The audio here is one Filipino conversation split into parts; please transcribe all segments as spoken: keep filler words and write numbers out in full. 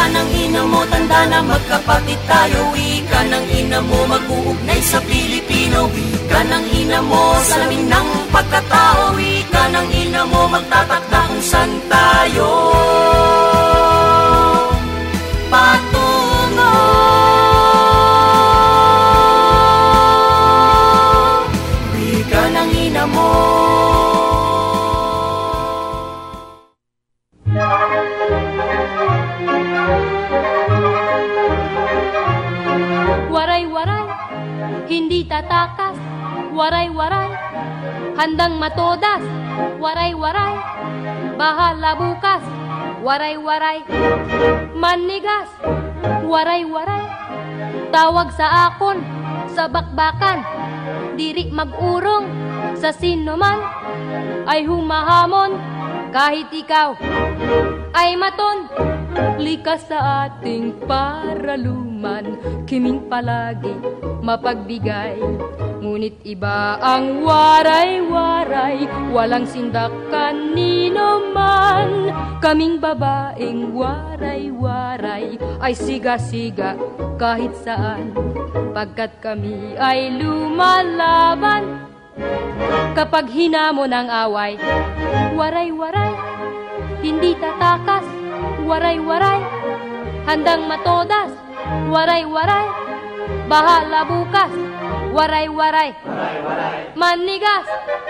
Wika ng ina mo, tanda na magkapatid tayo. Wika ng ina mo, mag-uugnay sa Pilipino. Wika ng ina mo, salamin ng pagkatao. Wika ng ina mo, magtatakda kung saan tayo patungo. Wika ng ina mo. Waray-waray, hindi tatakas. Waray-waray, handang matodas. Waray-waray, bahala bukas. Waray-waray, manigas. Waray-waray, tawag sa akon, sa bakbakan. Diri mag-urong, sa sino man ay humahamon. Kahit ikaw ay maton, likas sa ating paraluman. Kiming palagi mapagbigay, ngunit iba ang waray-waray. Walang sindak kanino man. Kaming babaeng waray-waray ay siga-siga kahit saan, pagkat kami ay lumalaban. Kapag hinamon ang away, waray-waray, hindi tatakas. Waray-waray, handang matodas. Waray-waray, bahala bukas. Waray-waray, manigas.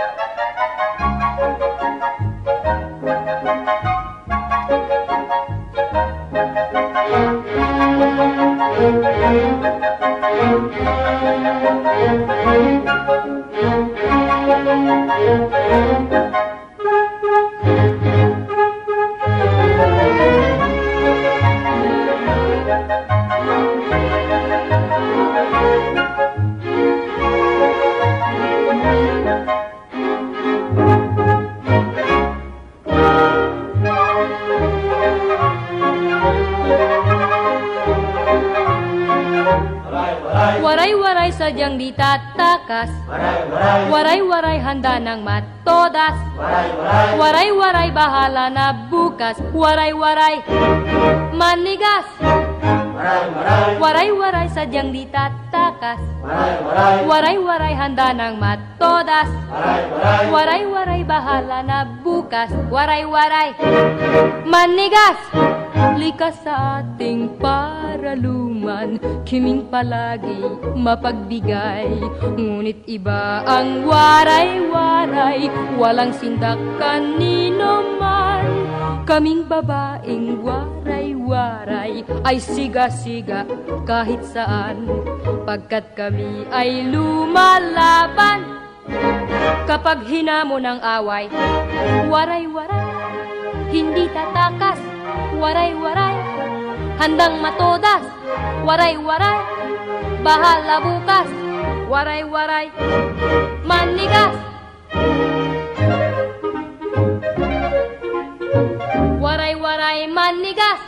Waray-waray sadyang di tatakas. Waray-waray handa ng matodas. Waray-waray bahala na bukas. Waray-waray manigas. Waray-waray sadyang di tatakas. Waray-waray handa ng matodas. Waray-waray bahala na bukas. Waray-waray manigas. Likas sa ating paraluman, kiming palagi mapagbigay, ngunit iba ang waray-waray. Walang sindak kanino man. Kaming babaeng waray-waray ay siga-siga kahit saan, pagkat kami ay lumalaban. Kapag hinamon ang away, waray-waray, hindi tatakas. Waray-waray, handang matodas. Waray-waray, bahala bukas. Waray-waray, manigas. Waray-waray, manigas.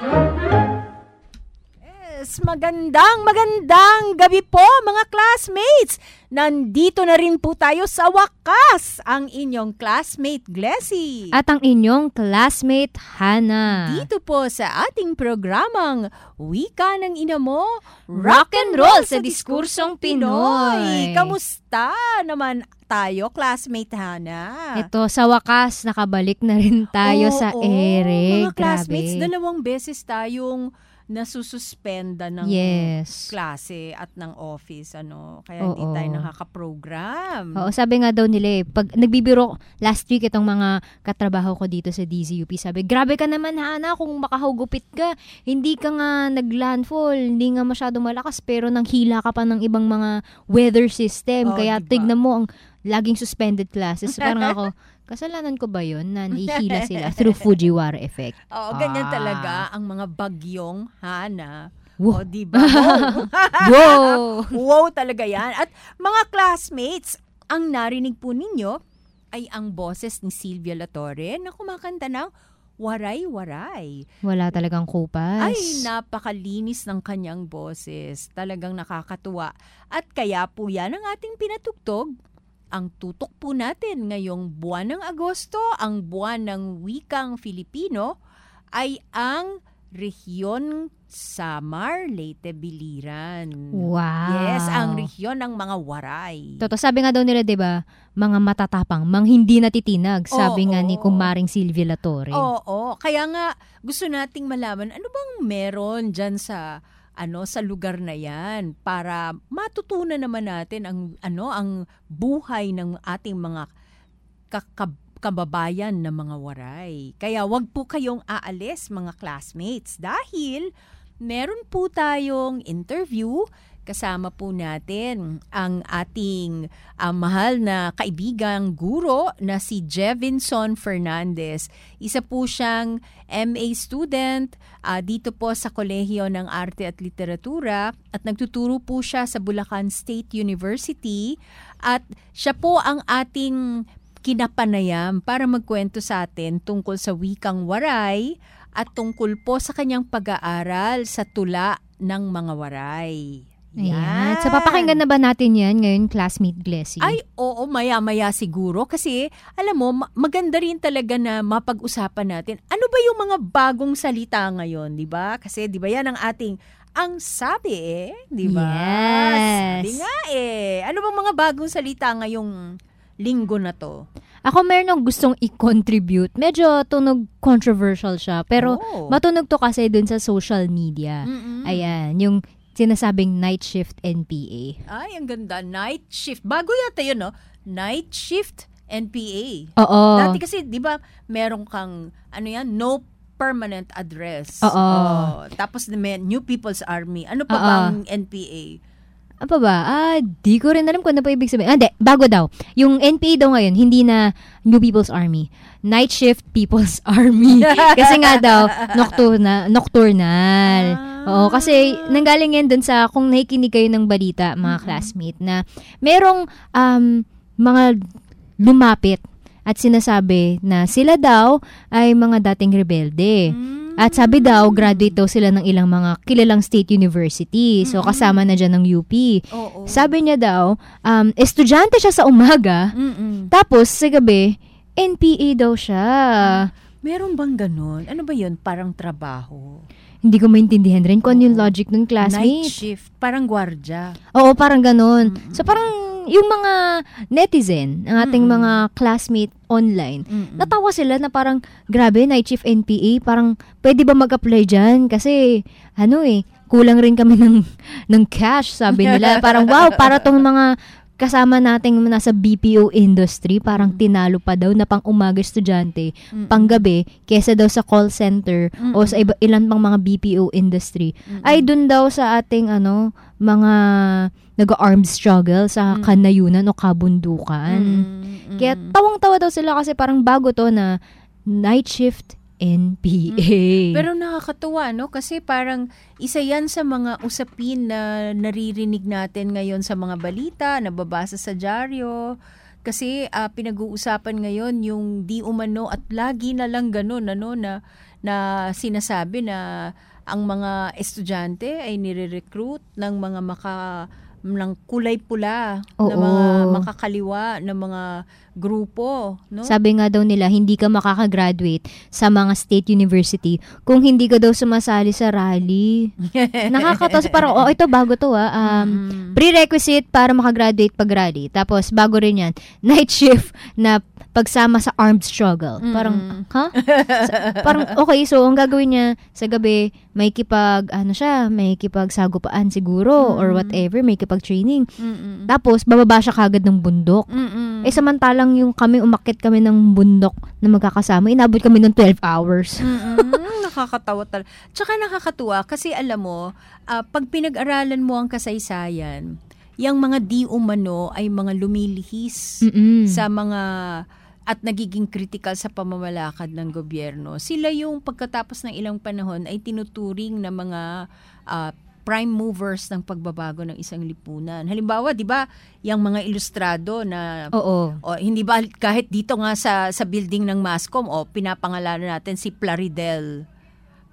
Yes, magandang magandang gabi po mga classmates. Nandito na rin po tayo sa wakas, ang inyong classmate Glessy. At ang inyong classmate Hana. Dito po sa ating programang Wika ng Ina Mo, Rock and Roll sa Diskursong Pinoy. Kamusta naman tayo, classmate Hana? Ito, sa wakas, nakabalik na rin tayo oo, sa ere. Mga classmates, Grabe. dalawang beses tayong nasususpenda ng yes. klase at ng office, ano, kaya Oo. hindi tayo nakaka-program. Oo, sabi nga daw nila eh, pag nagbibiro last week itong mga katrabaho ko dito sa D Z U P, sabi, grabe ka naman Hana, kung makahugupit ka, hindi ka nga nag-landfall, hindi nga masyado malakas, pero nang hila ka pa ng ibang mga weather system, oh, kaya diba? tignan mo ang laging suspended classes. Parang ako, kasalanan ko ba yun na nihila sila through Fujiwara effect? Oo, ganyan Ah. talaga ang mga bagyong Hana. Wow. O, diba? Wow. Wow! Wow talaga yan. At mga classmates, ang narinig po ninyo ay ang boses ni Sylvia Latorre na kumakanta ng Waray-Waray. Wala talagang kupas. Ay, napakalinis ng kanyang boses. Talagang nakakatuwa. At kaya po yan ang ating pinatugtog. Ang tutok po natin ngayong buwan ng Agosto, ang buwan ng wikang Filipino, ay ang Rehiyon Samar, Leyte, Biliran. Wow. Yes, ang rehiyon ng mga waray. Toto, sabi nga daw nila, di ba, mga matatapang, mang hindi natitinag, sabi Oo, nga ni oo. Kumaring Sylvia Latore. Oo, kaya nga gusto nating malaman ano bang meron dyan sa ano sa lugar na yan para matutunan naman natin ang ano ang buhay ng ating mga kakab kababayan na mga waray. Kaya wag po kayong aalis mga classmates dahil meron po tayong interview. Kasama po natin ang ating uh, mahal na kaibigang guro na si Jevinson Fernandez. Isa po siyang M A student uh, dito po sa Kolehiyo ng Arte at Literatura at nagtuturo po siya sa Bulacan State University at siya po ang ating kinapanayam para magkwento sa atin tungkol sa wikang waray at tungkol po sa kanyang pag-aaral sa tula ng mga waray. Ayan. So, papakinggan na ba natin yan ngayon, classmate Glessy? Ay, oo, maya-maya siguro. Kasi, alam mo, ma- maganda rin talaga na mapag-usapan natin. Ano ba yung mga bagong salita ngayon, di ba? Kasi, di ba yan ang ating, ang sabi eh, di ba? Yes. Sabi nga eh. Ano bang mga bagong salita ngayong linggo na to? Ako meron akong gustong i-contribute. Medyo tunog controversial siya. Pero Oh. matunog to kasi dun sa social media. Mm-mm. Ayan, yung sinasabing night shift N P A. Ay, ang ganda. Night shift. Bago yata yun, no? Night shift N P A. Oo. Dati kasi, di ba, meron kang, ano yan, no permanent address. Oo. Oh, tapos may New People's Army. Ano pa Oo. bang N P A? Ano pa ba? Ah, di ko rin alam kung ano pa ibig sabihin. Ah, di. Bago daw. Yung N P A daw ngayon, hindi na New People's Army. Night Shift People's Army. Kasi nga daw, nocturna, nocturnal. Ah. Oo, kasi nanggaling yan dun sa, kung nakikinig kayo ng balita, mga Mm-mm. classmate, na merong um, mga lumapit at sinasabi na sila daw ay mga dating rebelde. Mm. At sabi daw, graduate daw sila ng ilang mga kilalang state university. So, kasama na dyan ng U P. Oo. Sabi niya daw, um, estudyante siya sa umaga, Mm-mm. tapos sa gabi, N P A daw siya. Meron bang ganun? Ano ba yun? Parang trabaho. Hindi ko maintindihan rin kung ano yung Oo. logic ng Night classmate. shift. Parang gwardya. Oo, parang ganun. Mm-mm. So, parang yung mga netizen, ang ating Mm-mm. mga classmate online, Mm-mm. natawa sila na parang, grabe, night shift N P A, parang, pwede ba mag-apply dyan? Kasi, ano eh, kulang rin kami ng, ng cash, sabi nila. Parang, wow, para tong mga kasama nating nasa B P O industry, parang tinalo pa daw na pang umaga estudyante, Mm-mm. pang gabi, kesa daw sa call center o sa iba, ilan pang mga B P O industry, Mm-mm. ay dun daw sa ating ano, mga nag-armed struggle sa Mm. kanayunan o kabundukan. Mm-mm. Kaya tawang-tawa daw sila kasi parang bago to na night shift N P A. Pero nakakatuwa, no? Kasi parang isa yan sa mga usapin na naririnig natin ngayon sa mga balita, nababasa sa dyaryo. Kasi ah, pinag-uusapan ngayon yung di umano at lagi na lang ganun, ano, na, na sinasabi na ang mga estudyante ay nire-recruit ng mga maka ng kulay pula na Oo. mga makakaliwa na mga grupo, no? Sabi nga daw nila, hindi ka makakagraduate sa mga state university kung hindi ka daw sumasali sa rally. Nakakatawa. Parang, oh, ito bago to ah. Um, Mm. prerequisite para makagraduate pag rally. Tapos, bago rin yan, night shift na pagsama sa armed struggle. Parang, Mm. ha? Sa- parang, okay, so, ang gagawin niya sa gabi, may kipag, ano siya, may kipag sagupaan siguro, or Mm. whatever, may kipag training. Mm-mm. Tapos, bababa siya kagad ng bundok. Mm-mm. Eh, samantalang yung kami, umakit kami ng bundok na magkakasama, inabot kami ng twelve hours. Mm-mm. Nakakatawa talaga. Tsaka nakakatuwa kasi alam mo, ah, pag pinag-aralan mo ang kasaysayan, yung mga di umano ay mga lumilihis Mm-mm. sa mga at nagiging critical sa pamamalakad ng gobyerno. Sila yung pagkatapos ng ilang panahon ay tinuturing na mga ah, prime movers ng pagbabago ng isang lipunan. Halimbawa, 'di ba, yung mga ilustrado na Oo. o hindi ba kahit dito nga sa sa building ng Mascom o pinapangalanan natin si Plaridel.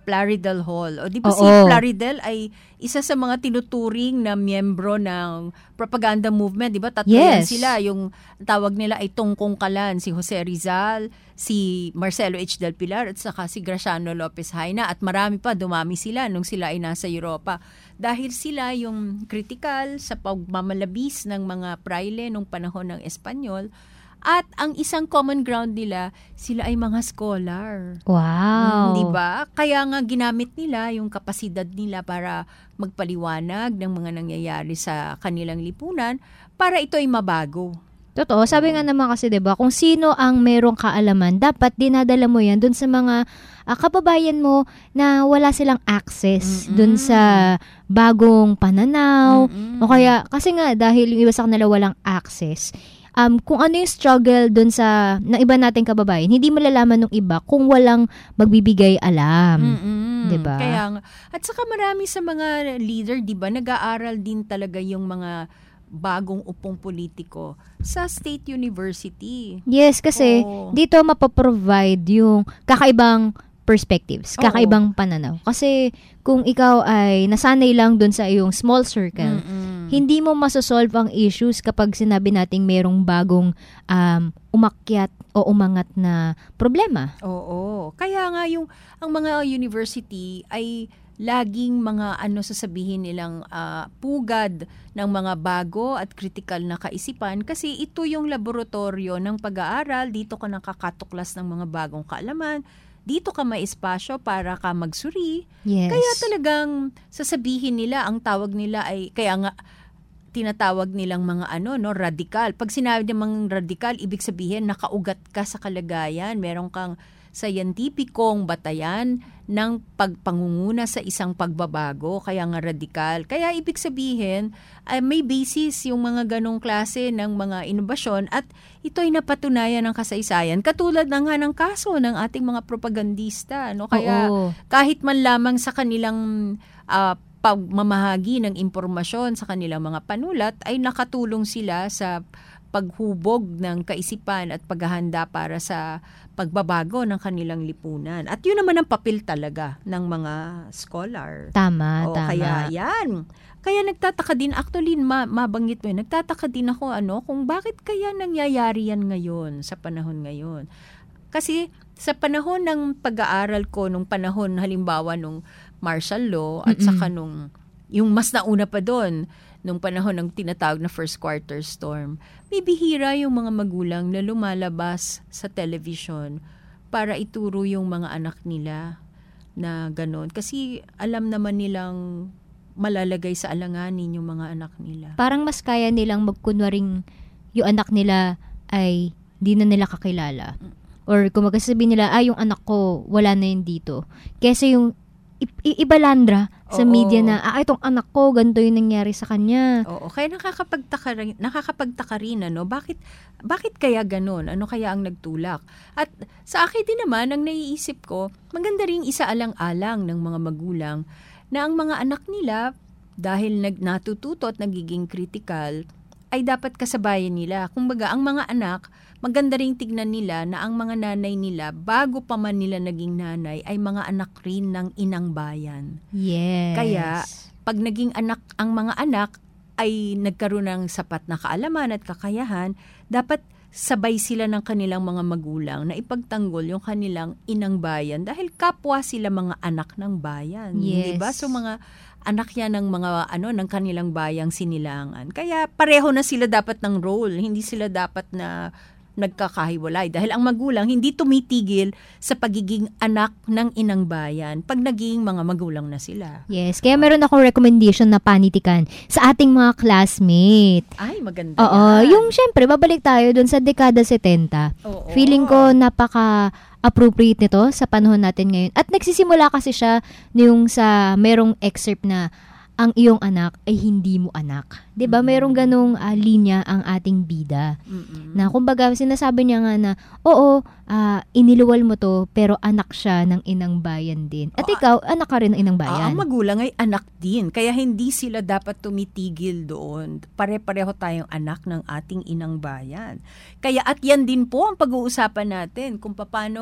Plaridel Hall. O di ba si Oo. Plaridel ay isa sa mga tinuturing na miyembro ng propaganda movement, di ba? Tatlo yan Yes. sila. Yung tawag nila ay Tungkong Kalan, si Jose Rizal, si Marcelo H. Del Pilar, at saka si Graciano Lopez Haina. At marami pa, dumami sila nung sila ay nasa Europa. Dahil sila yung critical sa pagmamalabis ng mga praile nung panahon ng Espanyol. At ang isang common ground nila, sila ay mga scholar. Wow. Mm, 'di ba? Kaya nga ginamit nila yung kapasidad nila para magpaliwanag ng mga nangyayari sa kanilang lipunan para ito ay mabago. Totoo. Sabi nga naman kasi, 'di ba, kung sino ang merong kaalaman, dapat dinadala mo 'yan dun sa mga ah, kababayan mo na wala silang access Mm-mm. dun sa bagong pananaw. Mm-mm. O kaya, kasi nga, dahil yung iba sa kanila walang access, um, kung ano yung struggle dun sa, ng iba nating kababayan, hindi malalaman ng iba kung walang magbibigay alam. Mm-mm. Diba? Kaya nga. At saka marami sa mga leader, 'di ba, nag-aaral din talaga yung mga bagong upong politiko sa State University. Yes, kasi Oo. dito mapaprovide yung kakaibang perspectives, Oo. kakaibang pananaw. Kasi kung ikaw ay nasanay lang dun sa iyong small circle, Mm-mm. hindi mo masosolve ang issues kapag sinabi nating merong bagong um, umakyat o umangat na problema. Oo. Kaya nga yung ang mga university ay laging mga ano sasabihin nilang ah, pugad ng mga bago at critical na kaisipan kasi ito yung laboratorio ng pag-aaral. Dito ka nakakatuklas ng mga bagong kaalaman. Dito ka may espasyo para ka magsuri. Yes. Kaya talagang sasabihin nila, ang tawag nila ay, kaya nga tinatawag nilang mga ano, no, radikal. Pag sinabi namang radikal, ibig sabihin nakaugat ka sa kalagayan. Meron kang scientificong batayan ng pagpangunguna sa isang pagbabago, kaya nga radikal. Kaya ibig sabihin, ay may basis yung mga ganong klase ng mga inobasyon at ito ay napatunayan ng kasaysayan. Katulad na nga ng kaso ng ating mga propagandista. No? Kaya Oo. kahit man lamang sa kanilang ah, pagmamahagi ng impormasyon sa kanilang mga panulat, ay nakatulong sila sa paghubog ng kaisipan at paghahanda para sa pagbabago ng kanilang lipunan. At yun naman ang papel talaga ng mga scholar. Tama, O, tama. kaya yan. Kaya nagtataka din, actually, ma- mabanggit mo yun, nagtataka din ako ano, kung bakit kaya nangyayari yan ngayon, sa panahon ngayon. Kasi sa panahon ng pag-aaral ko, nung panahon halimbawa nung martial law, at Mm-mm. saka nung, yung mas nauna pa doon, nung panahon ng tinatawag na first quarter storm, may bihira yung mga magulang na lumalabas sa television para ituro yung mga anak nila na gano'n. Kasi alam naman nilang malalagay sa alanganin yung mga anak nila. Parang mas kaya nilang magkunwaring yung anak nila ay di na nila kakilala. Or kung magsasabihin nila, ah, yung anak ko, wala na yun dito. Kesa yung i- i- ibalandra sa Oo. media na, ah, itong anak ko, ganito yung nangyari sa kanya. Oo, kaya nakakapagtaka rin, nakakapagtaka rin ano, bakit bakit kaya ganun? Ano kaya ang nagtulak? At sa akin din naman ang naiisip ko, maganda ring isaalang-alang ng mga magulang na ang mga anak nila dahil nag natututo at nagiging critical ay dapat kasabayan nila. Kumbaga, ang mga anak, maganda ring tignan nila na ang mga nanay nila, bago pa man nila naging nanay, ay mga anak rin ng inang bayan. Yes. Kaya, pag naging anak ang mga anak ay nagkaroon ng sapat na kaalaman at kakayahan, dapat sabay sila ng kanilang mga magulang na ipagtanggol yung kanilang inang bayan dahil kapwa sila mga anak ng bayan. Yes. Diba? So mga anak yan ng mga ano ng kanilang bayang sinilangan. Kaya pareho na sila dapat ng role, hindi sila dapat na nagkakahiwalay dahil ang magulang hindi tumitigil sa pagiging anak ng inang bayan pag naging mga magulang na sila. Yes, kaya meron akong recommendation na panitikan sa ating mga classmate. Ay, maganda Oo, yan. yung syempre, babalik tayo dun sa dekada setenta. Oo. Feeling ko napaka-appropriate nito sa panahon natin ngayon. At nagsisimula kasi siya yung sa merong excerpt na ang iyong anak ay hindi mo anak. 'Di ba? Merong ganong ah, linya ang ating bida. Mm-mm. Na kumbaga sinasabi niya nga na, oo, ah, iniluwal mo to, pero anak siya ng inang bayan din. At Oo, ikaw, anak ka rin ng inang Ah, bayan. ang magulang ay anak din. Kaya hindi sila dapat tumitigil doon. Pare-pareho tayong anak ng ating inang bayan. Kaya at yan din po ang pag-uusapan natin kung paano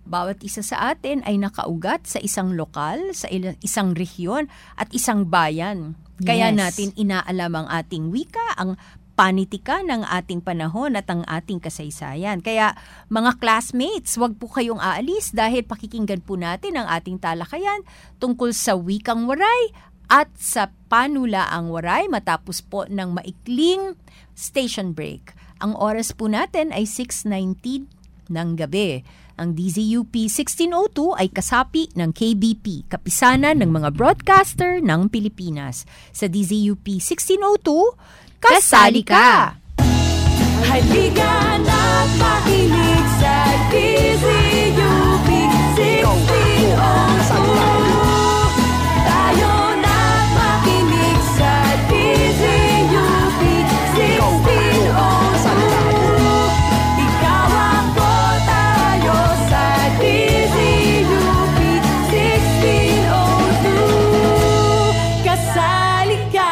Bawat isa sa atin ay nakaugat sa isang lokal, sa il- isang rehiyon at isang bayan. Kaya Yes. natin inaalam ang ating wika, ang panitikan ng ating panahon at ang ating kasaysayan. Kaya mga classmates, wag po kayong aalis dahil pakikinggan po natin ang ating talakayan tungkol sa wikang waray at sa panulaang waray matapos po ng maikling station break. Ang oras po natin ay six nineteen ng gabi. Ang D Z U P sixteen oh two ay kasapi ng K B P, kapisanan ng mga broadcaster ng Pilipinas. Sa D Z U P sixteen oh two, kasali ka! Halika na't makinig sa D Z U P sixteen oh two. Tayo na't makinig sa D Z U P sixteen oh two. Ikaw ako, tayo sa D Z U P sixteen oh two. Kasali ka!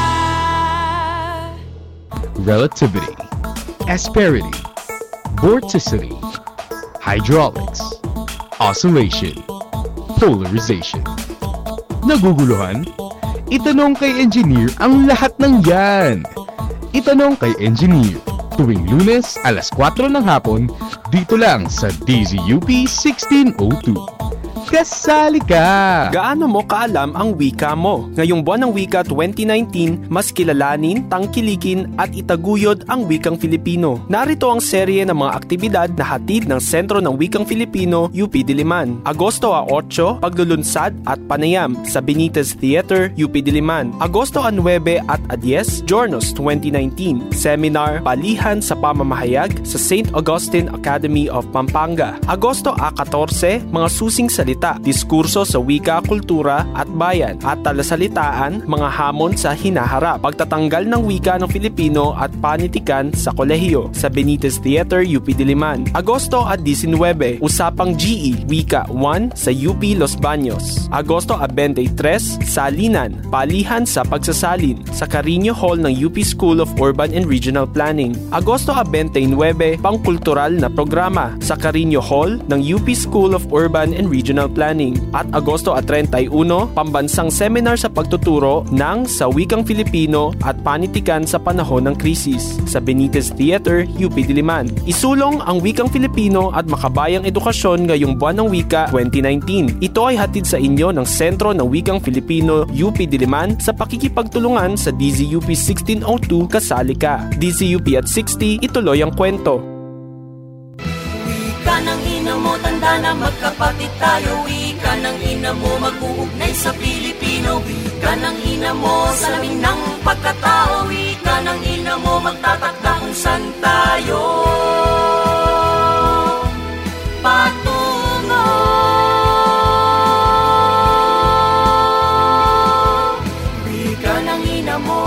Relativity, asperity, vorticity, hydraulics, oscillation, polarization. Naguguluhan? Itanong kay engineer ang lahat ng yan. Itanong kay engineer tuwing Lunes alas kwatro ng hapon dito lang sa D Z U P sixteen oh two. Kasali ka! Gaano mo kaalam ang wika mo? Ngayong buwan ng wika twenty nineteen, mas kilalanin, tangkilikin at itaguyod ang wikang Filipino. Narito ang serye ng mga aktibidad na hatid ng Sentro ng Wikang Filipino, U P Diliman. Agosto eight, paglulunsad at panayam sa Benitez Theater, U P Diliman. Agosto nine at ten, Jornos twenty nineteen, seminar, palihan sa pamamahayag sa Saint Augustine Academy of Pampanga. Agosto fourteen, mga susing salita, diskurso sa wika, kultura at bayan at talasalitaan, mga hamon sa hinaharap, pagtatanggal ng wika ng Filipino at panitikan sa kolehiyo sa Benitez Theater, U P Diliman. Agosto nineteen, usapang G E, Wika one sa U P Los Baños. Agosto twenty-three, salinan, palihan sa pagsasalin sa Carino Hall ng U P School of Urban and Regional Planning. Agosto twenty-nine, pangkultural na programa sa Carino Hall ng U P School of Urban and Regional Planning. At Agosto thirty-one, pambansang seminar sa pagtuturo ng sa wikang Filipino at panitikan sa panahon ng krisis sa Benitez Theater, U P Diliman. Isulong ang wikang Filipino at makabayang edukasyon ngayong buwan ng wika twenty nineteen. Ito ay hatid sa inyo ng Sentro ng Wikang Filipino, U P Diliman sa pakikipagtulungan sa D Z U P sixteen oh two. Kasali ka! D Z U P at sixty, ituloy ang kwento. Wika ng ina mo, tanda na magkapatid tayo. Wika ng ina mo, mag-uugnay sa Pilipino. Wika ng ina mo, salamin ng pagkatao. Wika ng ina mo, magtatakda kung saan tayo patungo. Wika ng ina mo.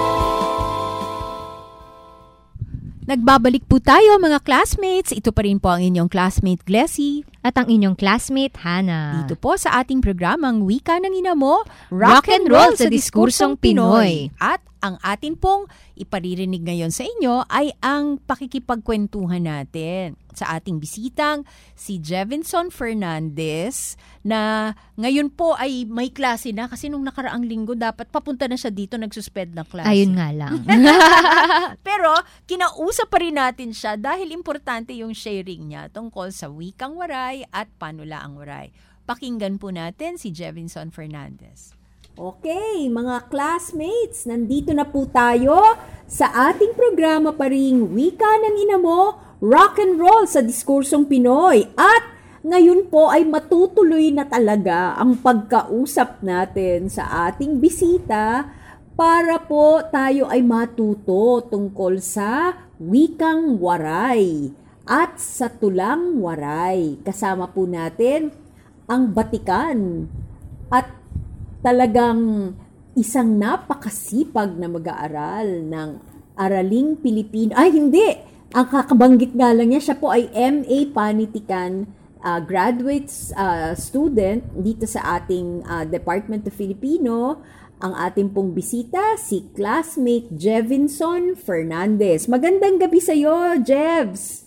Nagbabalik po tayo mga classmates. Ito pa rin po ang inyong classmate Glessy. At ang inyong classmate, Hana. Dito po sa ating programang Wika ng Ina Mo, Rock and Roll sa Diskursong Pinoy. At ang atin pong iparirinig ngayon sa inyo ay ang pakikipagkwentuhan natin sa ating bisitang si Jevinson Fernandez na ngayon po ay may klase na kasi nung nakaraang linggo dapat papunta na siya dito, nagsuspend na klase. Ayun nga lang. Pero kinausap pa rin natin siya dahil importante yung sharing niya tungkol sa wikang waray at panulaang waray. Pakinggan po natin si Jevinson Fernandez. Okay, mga classmates, nandito na po tayo sa ating programa pa ring Wika ng Ina Mo, Rock and Roll sa Diskursong Pinoy. At ngayon po ay matutuloy na talaga ang pagkausap natin sa ating bisita para po tayo ay matuto tungkol sa wikang waray at sa tulang waray. Kasama po natin ang Batikan at talagang isang napakasipag na mag-aaral ng Araling Pilipino. Ay, hindi! Ang kakabanggit nga lang niya, siya po ay M A Panitikan uh, graduate uh, student dito sa ating uh, Department of Filipino. Ang ating pong bisita, si classmate Jevinson Fernandez. Magandang gabi sa iyo, Jevs!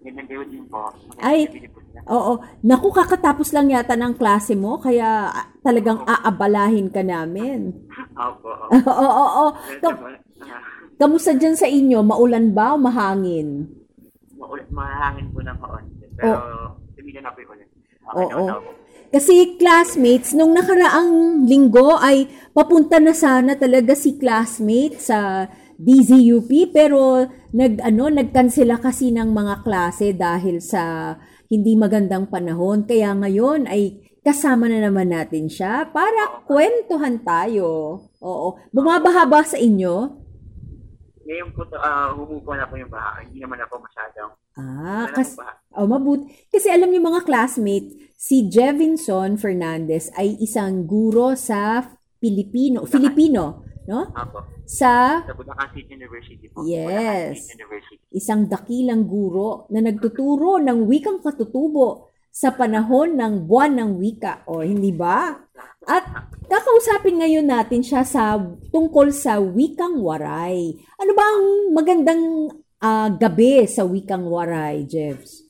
Magandang gabi din po. Ay, oo. Naku, kakatapos lang yata ng klase mo, kaya ah, talagang aabalahin ka namin. Opo. Oo, oo, oo. Kam- Kamusta dyan sa inyo? Maulan ba o mahangin? Maulit, mahangin po ng kaunti. Pero, tumila na po yung ulit. Okay, Oo. naman ako. Kasi classmates, nung nakaraang linggo ay papunta na sana talaga si classmate sa D Z U P, pero nag ano nagkansela kasi ng mga klase dahil sa hindi magandang panahon. Kaya ngayon ay kasama na naman natin siya para kwentuhan tayo. Oo. Bumabaha ba sa inyo? Ngayon po, uh, humupo na po yung baha. Hindi naman na po masyadong. Ah, Wala na kas po baha. oh, mabuti. Kasi alam niyo mga classmate, si Jevinson Fernandez ay isang guro sa Pilipino, Filipino, no? Apo. Sa Sa Bulacan State University po. Yes. Bulacan State University. isang dakilang guro na nagtuturo ng wikang katutubo sa panahon ng buwan ng wika. O, hindi ba? At kakausapin ngayon natin siya sa tungkol sa wikang waray. Ano ba ang magandang ah, gabi sa wikang waray, Jevs?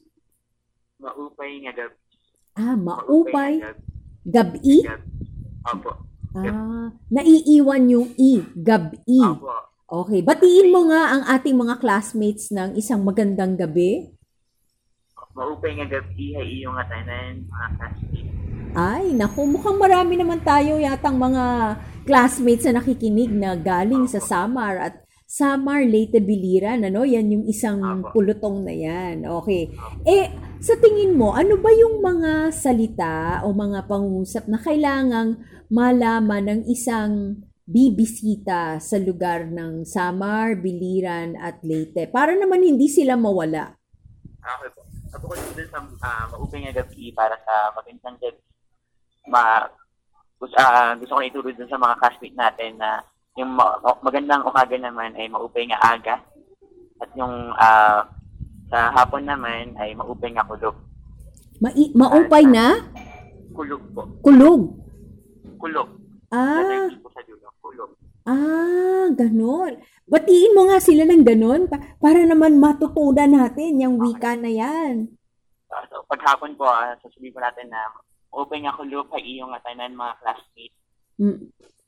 Maupay nga gabi. Ah, maupay, nga gabi. gabi. Opo. Ah, naiiwan yung i, gabi. Opo. Okay, batiin mo nga ang ating mga classmates ng isang magandang gabi. Maupay nga gabi ay iyong atanan, mga classmates. Ay, naku, mukhang marami naman tayo yatang mga classmates na nakikinig na galing sa Samar at Samar Leyte Biliran, ano? Yan yung isang Apo. pulutong na yan. Okay. Eh, sa tingin mo, ano ba yung mga salita o mga pangusap na kailangang malaman ng isang bibisita sa lugar ng Samar, Biliran at Leyte para naman hindi sila mawala? Okay po. Ako ko dun sa uh, maupay nga gabi para sa magandang gabi. Ma, gusto, uh, gusto ko ituro dun sa mga classmates natin na yung ma- magandang umaga naman ay maupay nga aga. At yung uh, sa hapon naman ay maupay nga kulog. Ma- maupay na? Kulog po. Kulog. Kulog. Ah, Letter P po sa dulo. Kulog. ah, ganon. Batiin mo nga sila ng ganon pa- para naman matutunan natin yung wika na yan. Uh, so, paghapon po, uh, sasabihin po natin na maupay nga kulog ay iyong atanan, mga classmates. Mm.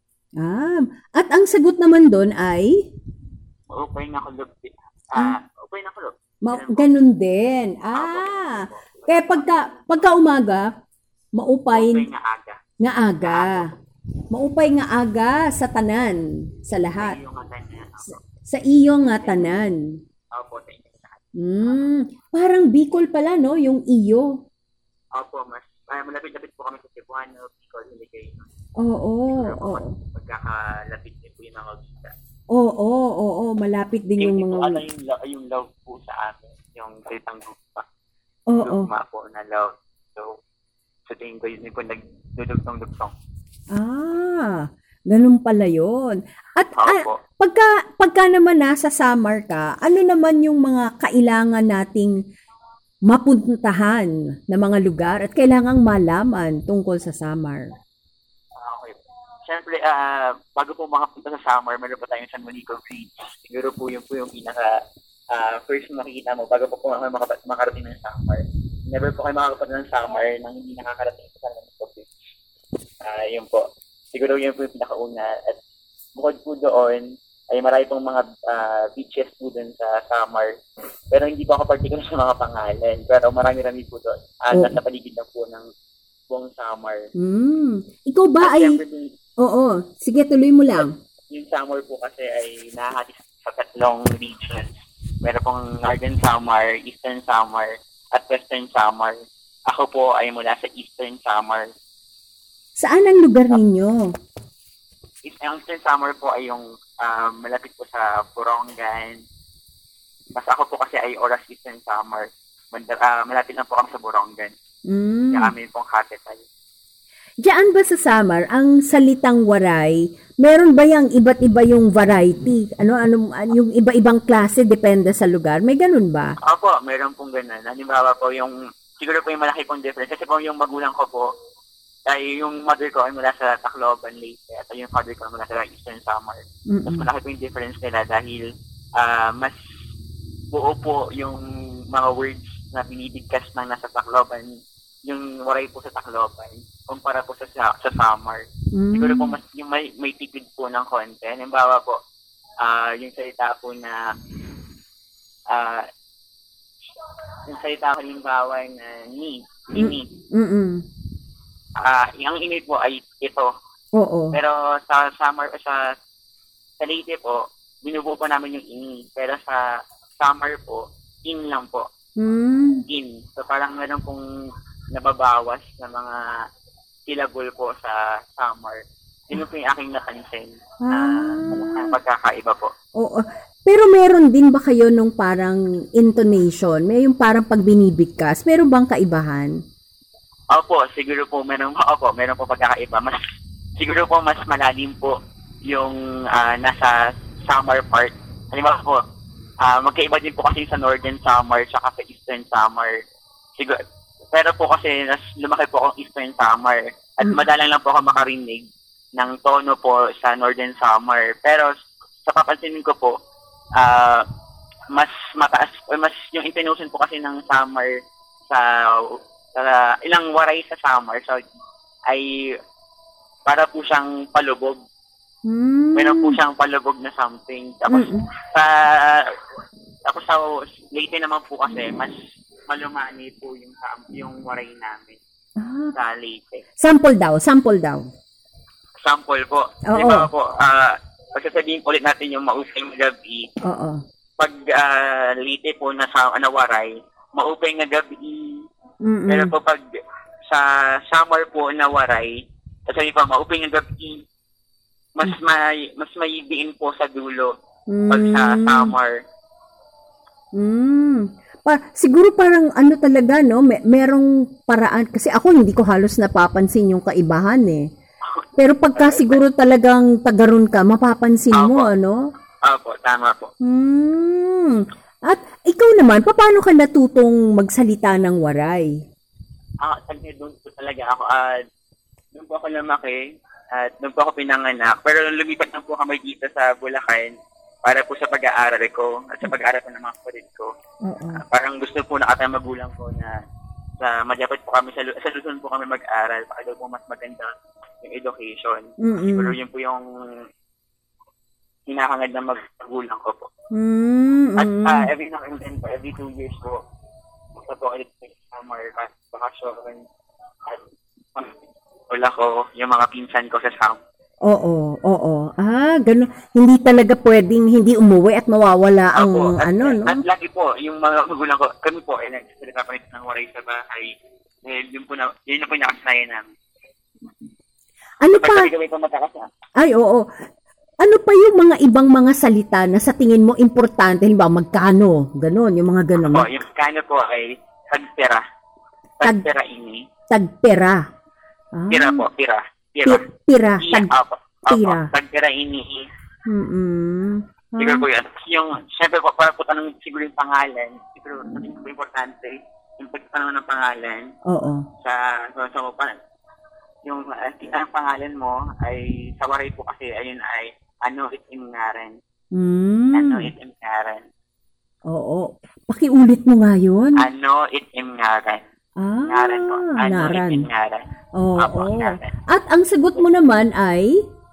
Ah, at ang sagot naman doon ay Maupay nga kulog. Ah, maupay na kulog. ma- Ganun po. ganun din. Ah, kaya pagka, pagka umaga, maupay Maupay nga aga. nga aga. Maupay nga aga sa tanan, sa lahat. Iyong atanan. Opo. Sa iyo nga tanan. Opo, sa inyo lahat. Hmm, parang Bicol pala, no? Yung iyo. Opo, mas ay, malapit-lapit po kami sa Cebuano, Bicol, Hiligay. Oo, Pero po, oo. pagkakalapit din po yung mga visa. Oo, oo, oo, malapit din yung Yung, mga... ano yung, lo- yung love po sa amin, yung salitang gugma. Oo. Gugma po na love. So, sa tingin ko yun yung po nagdudugtong-dugtong. Ah, ganun pala yun. At ah, Opo. pagka, pagka naman nasa Samar ka, ano naman yung mga kailangan nating mapuntahan na mga lugar at kailangang malaman tungkol sa Samar? Okay. Siyempre, ah bago po makapunta sa summer, meron pa tayong San Monico Bridge. Siguro po yung po yung pinaka ah first na makikita mo bago po po kayo makap- makarating ng summer. Never po kayo makakapunta ng summer nang hindi nakakarating sa San Monico Bridge. Ah yun po. Siguro yun po yung pinakauna. At bukod po doon, ay marami pong mga ah, beaches po doon sa Samar. Pero hindi po ako particular sa mga pangalan. Pero marami-rami po doon. Ah, Oo. nasa paligid lang po ng buong Samar. Hmm. Ikaw ba At ay... syempre, dun- Oo, sige, tuloy mo lang. yung Samar po kasi ay nahahati sa tatlong regions. Meron pong Northern Samar, Eastern Samar, at Western Samar. Ako po ay mula sa Eastern Samar. Saan ang lugar ninyo? East- Ang Eastern Samar po ay yung um, malapit po sa Borongan. Mas ako po kasi ay Oras Eastern Samar. Manda, ah, malapit lang po kami sa Borongan. Hmm. Kaya kami pong capital. Diyan ba sa Samar, ang salitang waray, meron ba yung iba't iba yung variety? Ano, ano, yung iba-ibang klase depende sa lugar? May ganun ba? Opo, meron pong ganun. Halimbawa po yung, siguro po yung malaki pong difference. Kasi po yung magulang ko po, ay yung mother ko ay mula sa Tacloban, Leyte. At yung father ko ay mula sa Eastern Samar. Mas Mm-mm. malaki po yung difference nila dahil ah, mas buo po yung mga words na binibigkas ng nasa Tacloban, yung waray po sa Tacloban, kumpara po sa, sa summer. Mm. Siguro po mas, yung may, may tipid po ng konti. Halimbawa po, ah yung salita po na, ah yung salita po halimbawa na ni, ini. Mm-mm. Ah, yung ini po ay ito. Oo. Pero sa summer, sa, sa Leyte po, binubuo po namin yung ini. Pero sa summer po, in lang po. Mm. In. So parang meron pong nababawas na mga syllable po sa summer. Yun po yung aking napansin na Ah. uh, pagkakaiba po. Oo. Pero meron din ba kayo nung parang intonation? May yung parang pag binibigkas? Meron bang kaibahan? Opo, siguro po meron po, opo, meron po pagkakaiba. Mas, siguro po mas malalim po yung ah, nasa summer part. Halimbawa po, ah, magkaiba din po kasi sa northern summer tsaka sa eastern summer. Siguro, pero po kasi nas, lumaki po akong eastern summer at Mm. madalang lang po ako makarinig ng tono po sa northern summer. Pero sa papansinin ko po, ah mas mataas, or mas yung intonation po kasi ng summer sa, sa ilang waray sa summer so ay para po siyang palubog. Hmm. Meron po siyang palubog na something. Tapos Mm-mm. sa tapos sa Leyte naman po kasi mas malumani po yung yung waray namin Ah. sa Leyte. Sample daw, sample daw. Sample po. Oo. Diba po, ah pagsasabihin ulit natin yung mauping gabi. Oo. Pag uh, Leyte po na sa na waray, mauping na gabi. Mm-mm. Pero po pag sa summer po na waray, kasi pa mauping na gabi, mas may mas may diin po sa dulo pag sa Mm. summer. Mm. Pa, siguro parang ano talaga, no? May, merong paraan. Kasi ako hindi ko halos napapansin yung kaibahan eh. Pero pagka siguro talagang tagaroon ka, mapapansin mo, Opo. ano? Opo, tama po. Hmm. At ikaw naman, paano ka natutong magsalita ng waray? Ah, kasi doon po talaga ako, ah, doon po ako lumaki, at doon po ako pinanganak. Pero lumipat na po kami dito sa Bulacan para po sa pag-aaral ko at sa pag-aaral ko ng mga kapatid ko. Oo. Ah, parang gusto po na katang magulang ko na sa madyapat po kami, sa, Lu- sa Luzon po kami mag-aaral para daw po mas maganda yung education. Mm-mm. Siguro yun po yung hinahangad ng magulang ko po. Mm, At mm. ah, every now and then po, every two years po, gusto po ulit sa summer, at bakasyon, at wala ko yung mga pinsan ko sa summer. Oo, oo. Ah, ganun. Hindi talaga pwedeng hindi umuwi at mawawala ang Opo, at, ano, no? At lagi po, yung mga magulang ko, kami po, ay nagsalita pa rin ng waray sa bahay. Dahil yun po na, yun na po yung nakasanayan namin. Ano Kapag pa? kami kami po magkakasama. Ay, oo. Ano pa yung mga ibang mga salita na sa tingin mo importante? Halimbawa, magkano? Ganon, yung mga ganon. Po, yung kano po ay tagpera. Tag- Tagpera ini. Tagpera. Ah, Pira po, pira. Pira. pi- Pira. Iya, Tag- opo. Opo, pira. tagpera ini. Mm-mm. Siguro Ah, po yan. Yung, syempre po, para po tanong siguro yung pangalan, siguro, sabihin po importante, yung pagtanong ng pangalan, oo. sa, so, so parang, yung, uh, ang pangalan mo ay, sa waray po kasi, ayun ay, ano it imngaran. Ano Mm. it imngaran. Oo. Pakiulit mo nga yun. Ano it imngaran. Ah, Ngaran po. Ano naran. it imngaran. Oo. Apo, ngaran. At ang sagot mo naman ay,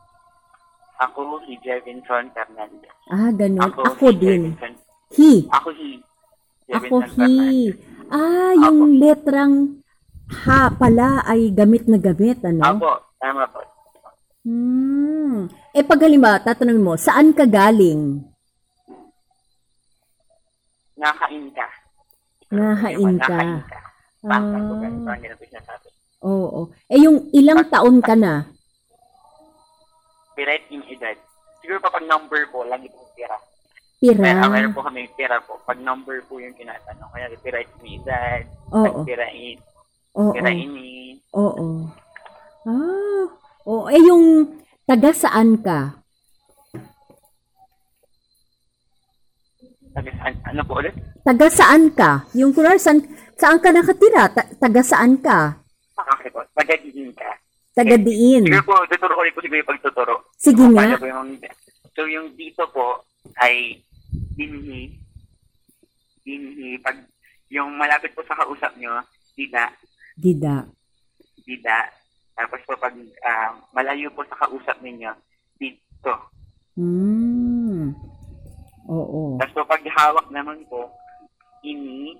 Ako si Jevinson Fernandez. ah, ganun. Ako, si din. Jevinson. He. Ako si Ako Jevinson he. Fernandez. Ah, yung letrang ha pala ay gamit na gamit, ano? Apo, tama po. Hmm. Eh, pag halimbawa, tatanungin mo, saan ka galing? Nakain ka. Nahain ka. Nakain ka. Bangka po Ah. ganun. Parang ganun po sinasabi. Oo. Eh, yung ilang taon ka na? Piret yung edad. Siguro pa pag number po, lagi po pira. Pira. Pero meron po kami pira po. Pag number po yung tinatanong. Kaya piret yung edad. Oo. Pira in. Oo. Pira ini. Oo. Ah. Oo. Eh, yung taga saan ka? Sabi, an- ano po ulit? Taga saan ka? Yung kunwari, saan, saan ka nakatira? Ta- taga saan ka? Okay po. Pagdating ka. Taga diin. Siguro po, tuturo ko rin po siguro yung pagtuturo. Sige Kung nga. paano po yung- so, yung dito po ay dinhi. Dinhi. Pag yung malapit po sa kausap nyo, dida, Dida. dida. Tapos po pag ah, malayo po sa kausap ninyo, dito. Hmm. Oo. Tapos po pag hawak naman po, ini,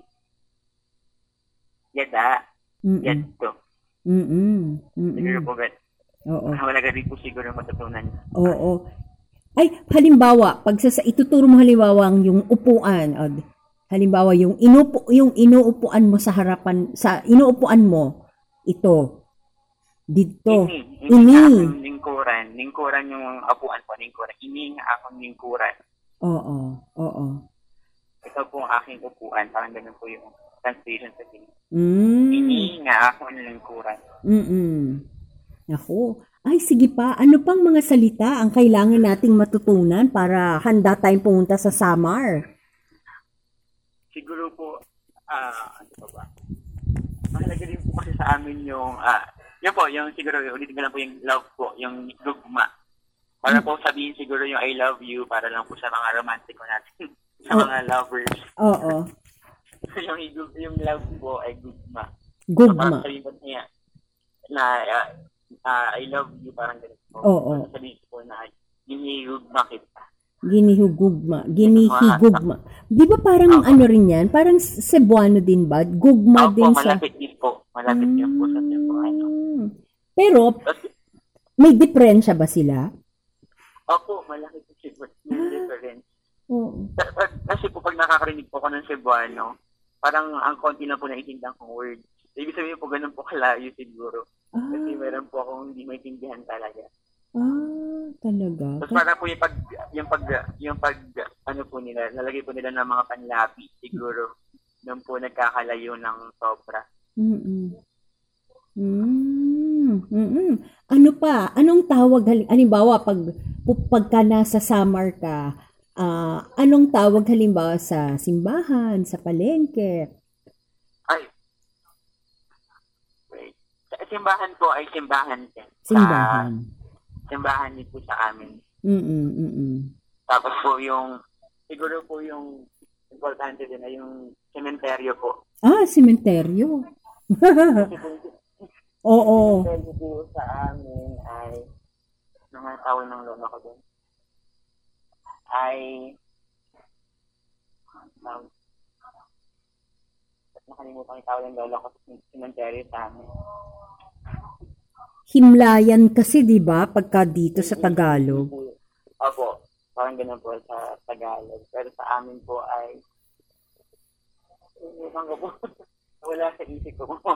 yada, Mm-mm. yadto. Mm-mm. Siguro Mm-mm. po, gan- Oo. mahalaga rin po siguro matutunan. Oo. Ay, halimbawa, pag sa ituturo mo halimbawa ang yung upuan, o, halimbawa yung inupo yung inuupuan mo sa harapan sa inuupuan mo ito dito. Ini, ini, Ini. nga akong lingkuran. Lingkuran yung upuan po, lingkuran. Ini nga akong lingkuran. Oo. Oo. Ito po ang aking upuan. Parang ganun po yung translation sa Pilipinas. Mm. Ini nga akong lingkuran. Mm. Naku. Ay, sige pa. Ano pang mga salita ang kailangan nating matutunan para handa tayong pumunta sa Samar? Siguro po, ah, ano pa ba? Mahalaga din po kasi sa amin yung, ah, yun po, yung siguro, ulitin ko lang po yung love po, yung gugma. Para po sabihin siguro yung I love you, para lang po sa mga romantiko natin, sa Oh. mga lovers. Oo. yung, yung love po ay gugma. So, Gugma. parang sabihin po niya, na, ah, ah, I love you, parang ganito po. Oo. Parang sabihin po na, ginigugma kita. Ginihugugma. Ginihigugma. Di ba parang ano rin yan? Parang Cebuano din ba? Gugma Opo, din sa... malapit din po. Malapit din po sa Cebuano. Mm. Pero, Tapos, may diferensya ba sila? opo, malaki po siguro yung difference. Oo. Kasi po pag nakakarinig po ako ng Cebuano, parang ang konti na po naintindihan kong word. Ibig sabihin po ganun po kalayo siguro. Kasi Ah, meron po akong hindi maintindihan talaga. ah, talaga. Tapos para po yung pag, yung pag, yung pag, ano po nila, nalagay po nila ng mga panlapi siguro. Doon po nagkakalayo ng sobra. Mm-mm. Mm, mm-mm. Ano pa? Anong tawag? hali- Halimbawa, pag, pu- pagka nasa Samar ka, ah, anong tawag halimbawa sa simbahan, sa palengke? Ay, wait. Sa simbahan po ay simbahan din. Sa- Simbahan. simbahan din po sa amin. Mm-mm, mm-mm. Tapos po yung, siguro po yung importante din ay yung sementeryo po. Ah, sementeryo. Kasi po, Oo. sementeryo po sa amin ay, mga tawag ng lolo ko doon, ay, um, nakalimutan yung tawag ng lolo ko sa sementeryo sa amin. Himlayan kasi, di ba? Pagka dito sa Tagalog. Opo, parang ganun po sa Tagalog. Pero sa amin po ay, Umutan ko po. Wala sa isip ko po.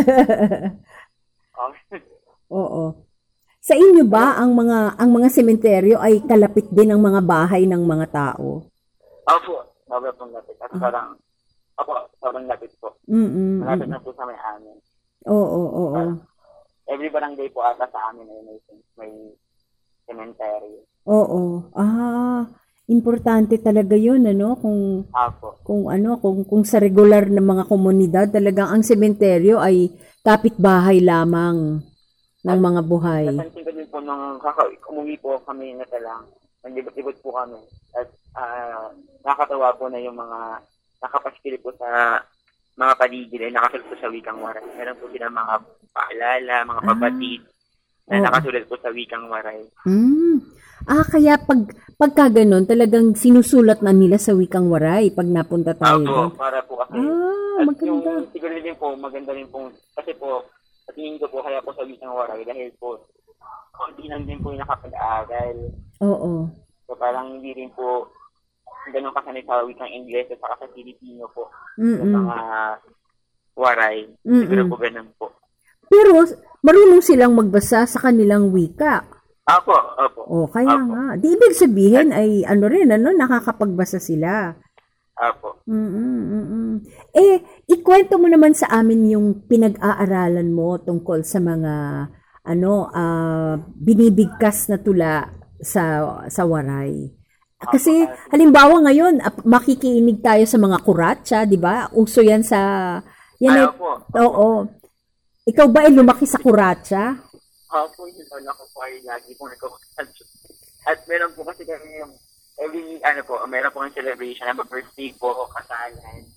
Okay. Oo. Sa inyo ba ang mga ang mga sementeryo ay kalapit din ang mga bahay ng mga tao? Opo, sobrang lapit. At parang, opo, sobrang lapit po. Mm. Malapit na po sa may amin. Oo, oo, oo. Every barangay po ata sa amin ay may, may cemetery. Oo. Ah, importante talaga 'yun, ano, kung Opo. kung ano, kung kung sa regular na mga komunidad, talagang ang sementeryo ay kapitbahay lamang ng mga buhay. Napansin ko din po nung kaka- umuwi po kami na talang, naglibot-libot po kami. At ah, nakakatawa po na yung mga nakapaskili po sa mga paligid ay nakasulat po sa wikang waray. Meron po sila mga paalala, mga pabatid na Oo. nakasulat po sa wikang waray. Mm. Ah, kaya pag pagka ganun, talagang sinusulat na nila sa wikang waray pag napunta tayo doon. Opo, para po kasi. Ah, at maganda. yung siguro din po, maganda rin po, kasi po, sa tingin ko po, kaya po sa wikang waray, dahil po, konti lang din po yung nakapag-aaral. Oo. So parang hindi rin po ganun kasanay sa wikang Ingles at saka sa Filipino po. Sa Mm-mm. mga waray. Mm-mm. Siguro po ganun po. Pero marunong silang magbasa sa kanilang wika. Opo, opo. O, kaya Opo. nga. Di ibig sabihin ay ano rin, ano, nakakapagbasa sila. Opo. Mm-mm, mm-mm. Eh, ikwento mo naman sa amin yung pinag-aaralan mo tungkol sa mga ano, ah, binibigkas na tula sa sa waray. Kasi halimbawa ngayon, ap- makikinig tayo sa mga kuratsa, 'di ba? Uso 'yan sa yan Ay, ay, opo. oo. Ikaw ba ay lumaki sa kuratsa? Opo, yung lola ko po ay lagi po nagkukutsatso. At meron po kasi kami yung every, ano po, meron po yung celebration, ng birthday po, kasalan.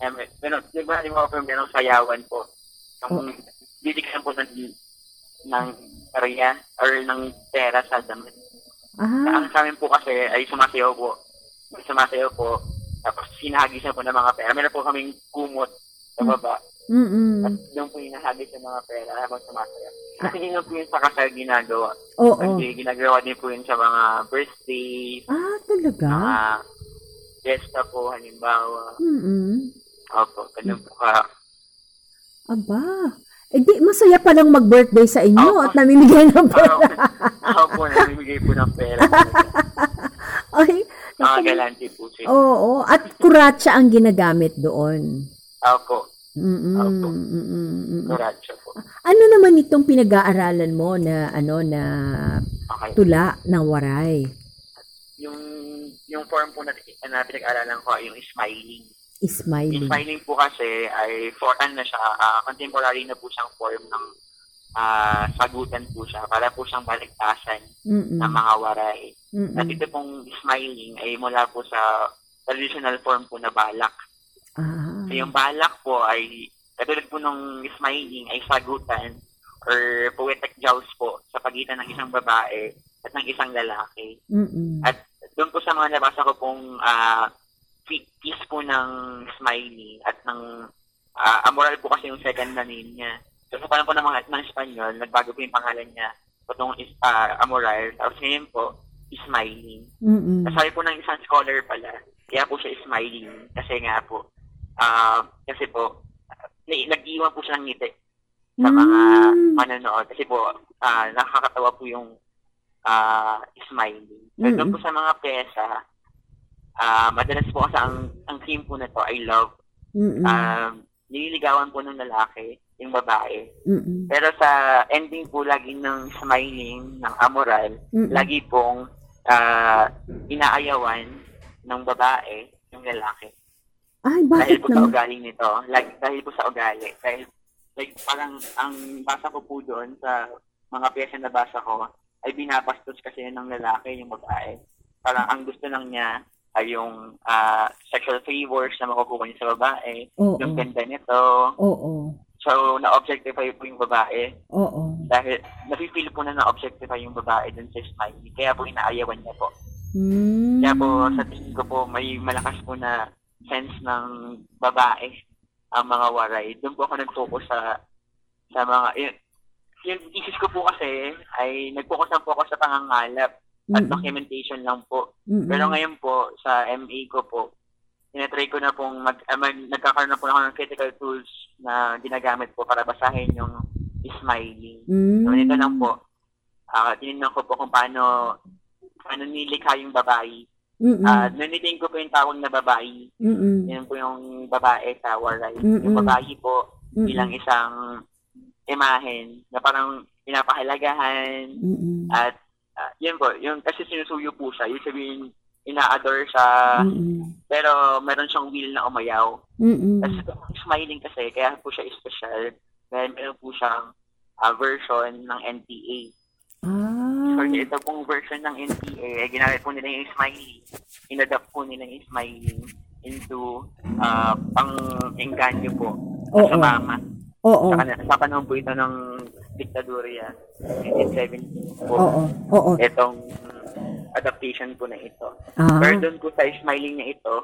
Um, pero, di ba, di ba po yung merong sayawan po? Yung, Oh. bibigyan po ng, ng area or ng pera sa damit. Ah, Ang sa amin po kasi ay sumasayaw po. Sumasayaw po. Tapos hinahagisan po ng mga pera. Meron po kaming kumot sa baba. mm-mm. At doon po hinahagis yung mga pera habang sumasayaw. Kasi yun po yung sa kasal ginagawa. Oo. Kasi ginagawa din po yun sa mga birthday, Ah, talaga? mga fiesta po, halimbawa. Mm-mm. Opo, ganun po ka. Aba. Eh di, masaya palang mag-birthday sa inyo Opo. at namimigay ng pera. Ako po, namimigay po ng pera. Ay, Mga galante po sila. oo. At kuratsa ang ginagamit doon. Opo, Mm-mm. Opo. Mm-mm. kuratsa po. Ano naman itong pinag-aaralan mo na ano na Okay. tula ng waray? Yung yung form po na, na pinag-aralan ko ay yung smiling. Yung Smiling. smiling po kasi ay for ano na siya, ah, contemporary na po siyang form ng ah, sagutan po siya. Para po siyang baligtasan Mm-mm. ng mga waray. Mm-mm. At ito pong smiling ay mula po sa traditional form po na balak. Ah. So yung balak po ay, katulad po nung smiling ay sagutan or poetic jawls po sa pagitan ng isang babae at ng isang lalaki. Mm-mm. At doon po sa mga nabasa ko pong uh, piece po ng smiley at ng uh, amoral po kasi yung second na name niya. So sa panahon po ng mga ng Espanyol, nagbago po yung pangalan niya. So itong is, uh, amoral, tapos ngayon po, smiling. Mm-mm. Sabi po ng isang scholar pala, kaya po siya smiling kasi nga po, ah kasi po, uh, nag-iwan po siya ng ngiti sa mga Mm. manonood. Kasi po, ah nakakatawa po yung ah smiling. So, Mm-mm. doon po sa mga pyesa, ah madalas po kasi ang, ang theme po na to ay love. Mm-mm. Um, nililigawan po ng lalaki, yung babae. Mm-mm. Pero sa ending po lagi ng smiling, ng amoral, Mm-mm. lagi pong ah, inaayawan ng babae yung lalaki. Ay, Dahil bakit po sa naman? ugali nito. Like, dahil po sa ugali. Dahil, like, parang ang basa ko po doon sa mga pyesa na basa ko ay binabastos kasi ng lalaki yung babae. Parang ang gusto lang niya ay yung ah, sexual favors na makukuha niya sa babae. Oo. Yung ganda nito. Oo. So, na-objectify po yung babae. Oo. Dahil nafe-feel po na na-objectify yung babae dun sa smiley. Kaya po inaayawan niya po. Mm. Kaya po sa tingin ko po may malakas po na sense ng babae ang mga waray. Doon po ako nag-focus sa sa mga yun, yung thesis ko po kasi ay nag-focus lang po ako sa pangangalap at Mm-mm. documentation lang po. Mm-mm. Pero ngayon po sa M A ko po tinatry ko na pong mag, uh, mag nagkakaroon na po ako ng critical tools na ginagamit po para basahin yung smiling. Mm. So, ito lang po. Uh, tinignan ko po kung paano paano nilikha yung babae. Mm-mm. Uh, nanitin ko po yung tawag na babae. Mm-mm. Yan po yung babae sa waray. Mm-mm. Yung babae po Mm-mm. bilang isang imahen na parang pinapahalagahan Mm-mm. at uh, yun po, yung kasi sinusuyo po siya. Yung sabihin, ina-adore siya, Mm-mm. pero meron siyang will na umayaw. Mm-mm. Kasi smiling kasi, kaya po siya special. Dahil meron po siyang uh, version ng N P A. Ah. So, ito pong version ng N P A, eh, ginamit po nila yung smiley. Inadapt po nila yung smiley into uh, pang-engganyo po Oo. sa mama. Oo. Sa, kan- sa panahon po ito ng diktadurya, nineteen seventies po. Oo. Oo. Itong adaptation po na ito. Ah. Pero doon po sa smiling na ito,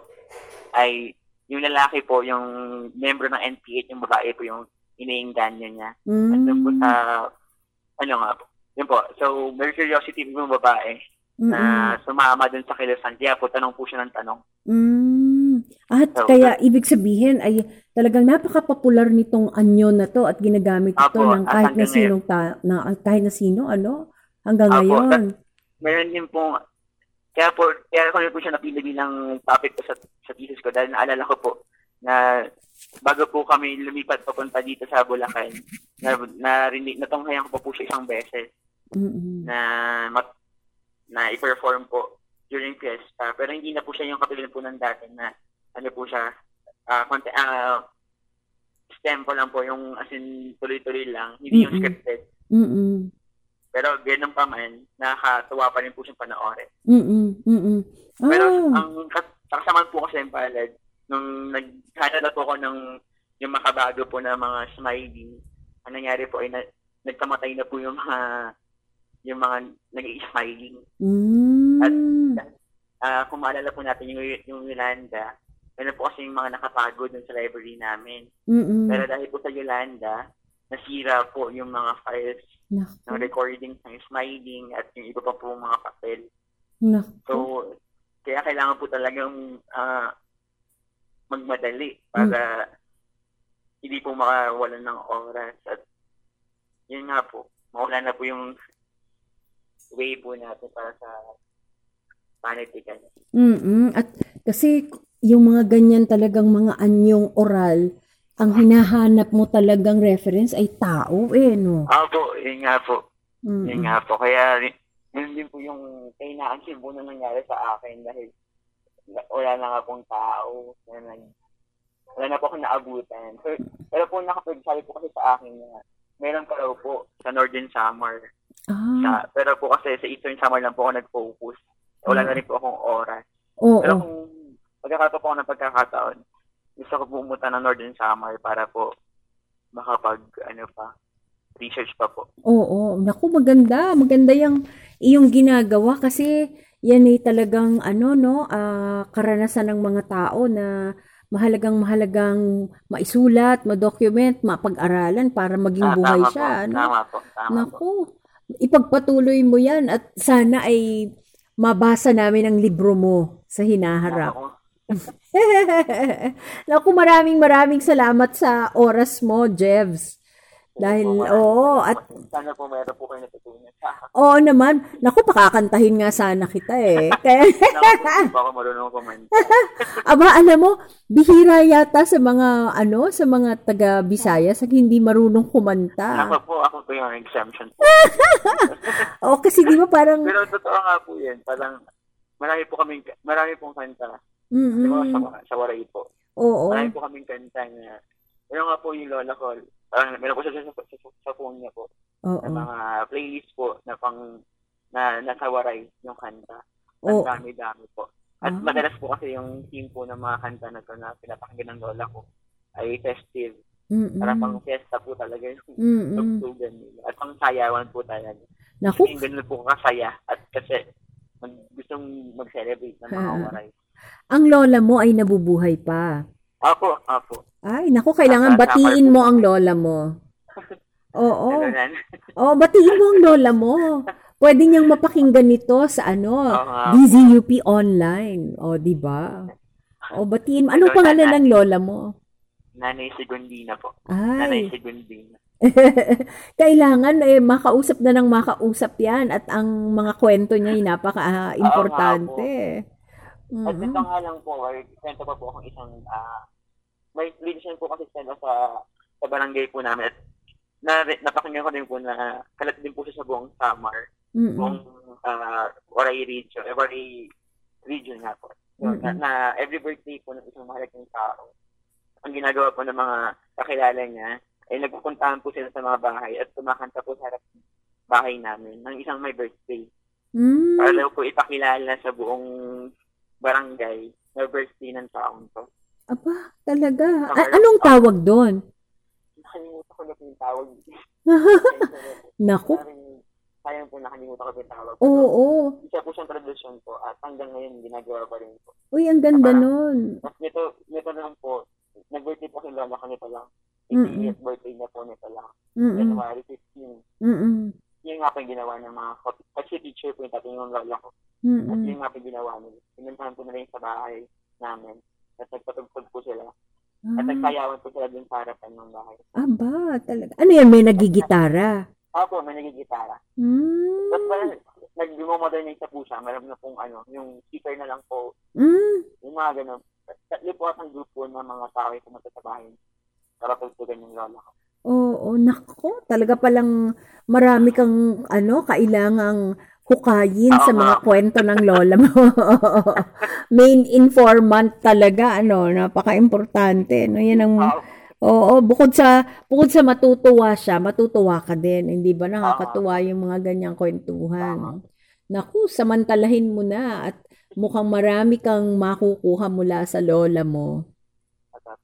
ay yung lalaki po, yung member ng N P A, yung babae po yung iniingganyo niya. At doon po sa, ano nga po, yun po. So, may curiosity po yung babae na sumama dun sa kilusan. Kaya po, tanong po siya ng tanong. Mm. At So, kaya ibig sabihin ay talagang napaka-popular nitong anyo na to at ginagamit ito Apo, ng at kahit na hanggang sinong ta- na, kahit na sino ano hanggang Apo, ngayon. that- Meron din po, kaya po, kaya ko rin po siya napili bilang topic ko sa, sa thesis ko dahil naalala ko po na bago po kami lumipat papunta dito sa Bulacan, na, na natunghayan ko po po siya isang beses Mm-mm. na mat, na i-perform po during fiesta. Pero hindi na po siya yung katulad po ng dati na ano po siya, uh, content, uh, stempo lang po, yung as in tuloy-tuloy lang, hindi yung Mm-mm. scripted. Mm-mm. Pero ganun pa man, nakakatuwa pa rin po siyang panoorin. Mm-mm. Mm-mm. Pero Ah. ang kas- kasamaan po kasi yung palad, nung nag, naghanap po ako ng yung makabago po na mga smiley. Ang nangyari po ay na, nagkamatay na po yung mga yung mga nag-i-smiling. Mm. At uh, kung maalala po natin yung, yung Yolanda, meron po kasi yung mga nakapagod dun sa library namin. Mm-mm. Pero dahil po sa Yolanda, nasira po yung mga files Naku. ng recording ng smiling at yung iba pa po mga papel. Naku. So, kaya kailangan po talagang uh, magmadali para mm. hindi po makawalan ng oras. At yun nga po, mawala na po yung way po natin para sa panitikan. Mm-mm. At kasi yung mga ganyan talagang mga anyong oral, ang hinahanap mo talagang reference ay tao eh, no? Opo, yun nga po. Mm-mm. Yun nga po. Kaya yun din po yung kahinaan po na nangyari sa akin dahil wala na nga pong tao. Wala na, wala na po akong naabutan. Pero, pero po nakapagsabi po kasi sa akin na meron pa raw po sa Northern Samar. Ah. Sa, pero po kasi sa Eastern Samar lang po ako nag-focus. Wala na rin po akong oras. Oo. Pero kung pagkakataon po ako ng pagkakataon, gusto ko pumunta ng Northern Samar para po makapag, ano pa, research pa po. Oo. Naku, maganda. Maganda yung iyong ginagawa kasi yan ay talagang, ano, no, uh, karanasan ng mga tao na mahalagang mahalagang maisulat, ma-document, mapag-aralan para maging Ah, buhay tama siya. po, Ano? tama po, tama po. Naku, ipagpatuloy mo yan at sana ay mabasa namin ang libro mo sa hinaharap. Tama po. Naku, maraming maraming salamat sa oras mo, Jevs. Dahil, oo, at Sana po meron po kayo natutunan sa akin. oo naman, naku, pakakantahin nga sana kita eh. Kaya, Naku, baka marunong kumanta. aba, alam mo, bihira yata sa mga, ano, sa mga taga-Bisaya sa hindi marunong kumanta. Naku po, ako po yung exemption po. Oo, kasi di ba parang, Pero totoo nga po yan. Parang marami po kaming, marami pong kanta. mm Di ba sa, sa Waray po. oo, Marami po kaming kanta na, meron nga po yung lola ko, uh, meron po siya sa, sa, sa, sa phone niya po. oo, Na mga playlist po na pang, na nasa Waray yung kanta. Ang Oo. dami-dami po. At Ah. madalas po kasi yung theme po ng mga kanta na to na pinapakinggan ng lola ko ay festive. mm Para pang fiesta po talaga yung Mm-mm. tugtugan nila. At pang sayawan po talaga. Naku, Yung ganun po kasaya. At kasi mag, gustong mag-celebrate ng mga Ah. Waray. ang lola mo ay nabubuhay pa. Apo, apo. Ay, naku, kailangan Nasa batiin Samar mo po. ang lola mo. Oo. Ganun. Oo, batiin mo ang lola mo. Pwede niyang mapakinggan nito sa ano, Oo nga. D Z U P online. O, di ba? O, batiin mo. Anong Lola pangalan na- ng lola mo? Nanay Segundina po. Nanay Ay, Segundina. kailangan eh, makausap na ng makausap yan at ang mga kwento niya ay napaka-importante. At Mhm. ito nga lang po, ay kwento pa po akong isang, ah, may religion po kasi sila sa, sa barangay po namin. At na, napakinggan ko din po na kalat din po siya sa buong Samar. Mm-mm. Buong uh, Waray region, eh, Waray region nga po. So, Mm-mm. na, na every birthday po ng isang mahalagang tao, ang ginagawa po ng mga kakilala niya, ay nagpupuntahan po sila sa mga bahay at kumakanta po sa harap ng bahay namin ng isang may birthday. Mm. Para daw po ipakilala sa buong barangay na birthday ng taong to. Aba, talaga. A- anong tawag doon? Nakalimutan ko na po yung tawag. Naku. Parang sayang po nakalimutan ko po yung tawag. Oo, oo. Isa po siyang tradisyon po at hanggang ngayon ginagawa pa rin po. Uy, ang ganda Parang- nun. At nito, nito lang po, nag-birthday po si Lola ko nito lang. Mm-mm. eightieth birthday niya po nito lang. Mm-mm. January fifteenth. Mm-mm. Yun nga po yung ginawa ng mga, kasi teacher po yung tatay yung Lola ko. At Mm-mm. yun nga po yung ginawa nila. Pinuntahan po nila yung sa bahay namin. At nagpatugtog po sila. At Ah, nagsayawan po sila dun sa harapan ng bahay. aba, talaga. Ano yan, may nagigitara? Ako, may nagigitara. Mm. Tapos parang nag-modernize na po siya. Meron na pong ano, yung speaker na lang po. Mm. Yung mga ganun. Tatlo po at ang grupo ng mga tao yung pumunta sa bahay para tugtugan yung lola ko. Oo, nako. Talaga palang marami kang, ano, kailangang hukayin Oo sa mga nga. kwento ng lola mo. Main informant talaga, ano, napaka-importante. No, yan ang, Ah, oo, bukod sa, bukod sa matutuwa siya, matutuwa ka din. Hindi ba nakakatuwa yung mga ganyang kwentuhan? Naku, samantalahin mo na at mukhang marami kang makukuha mula sa lola mo. totoo.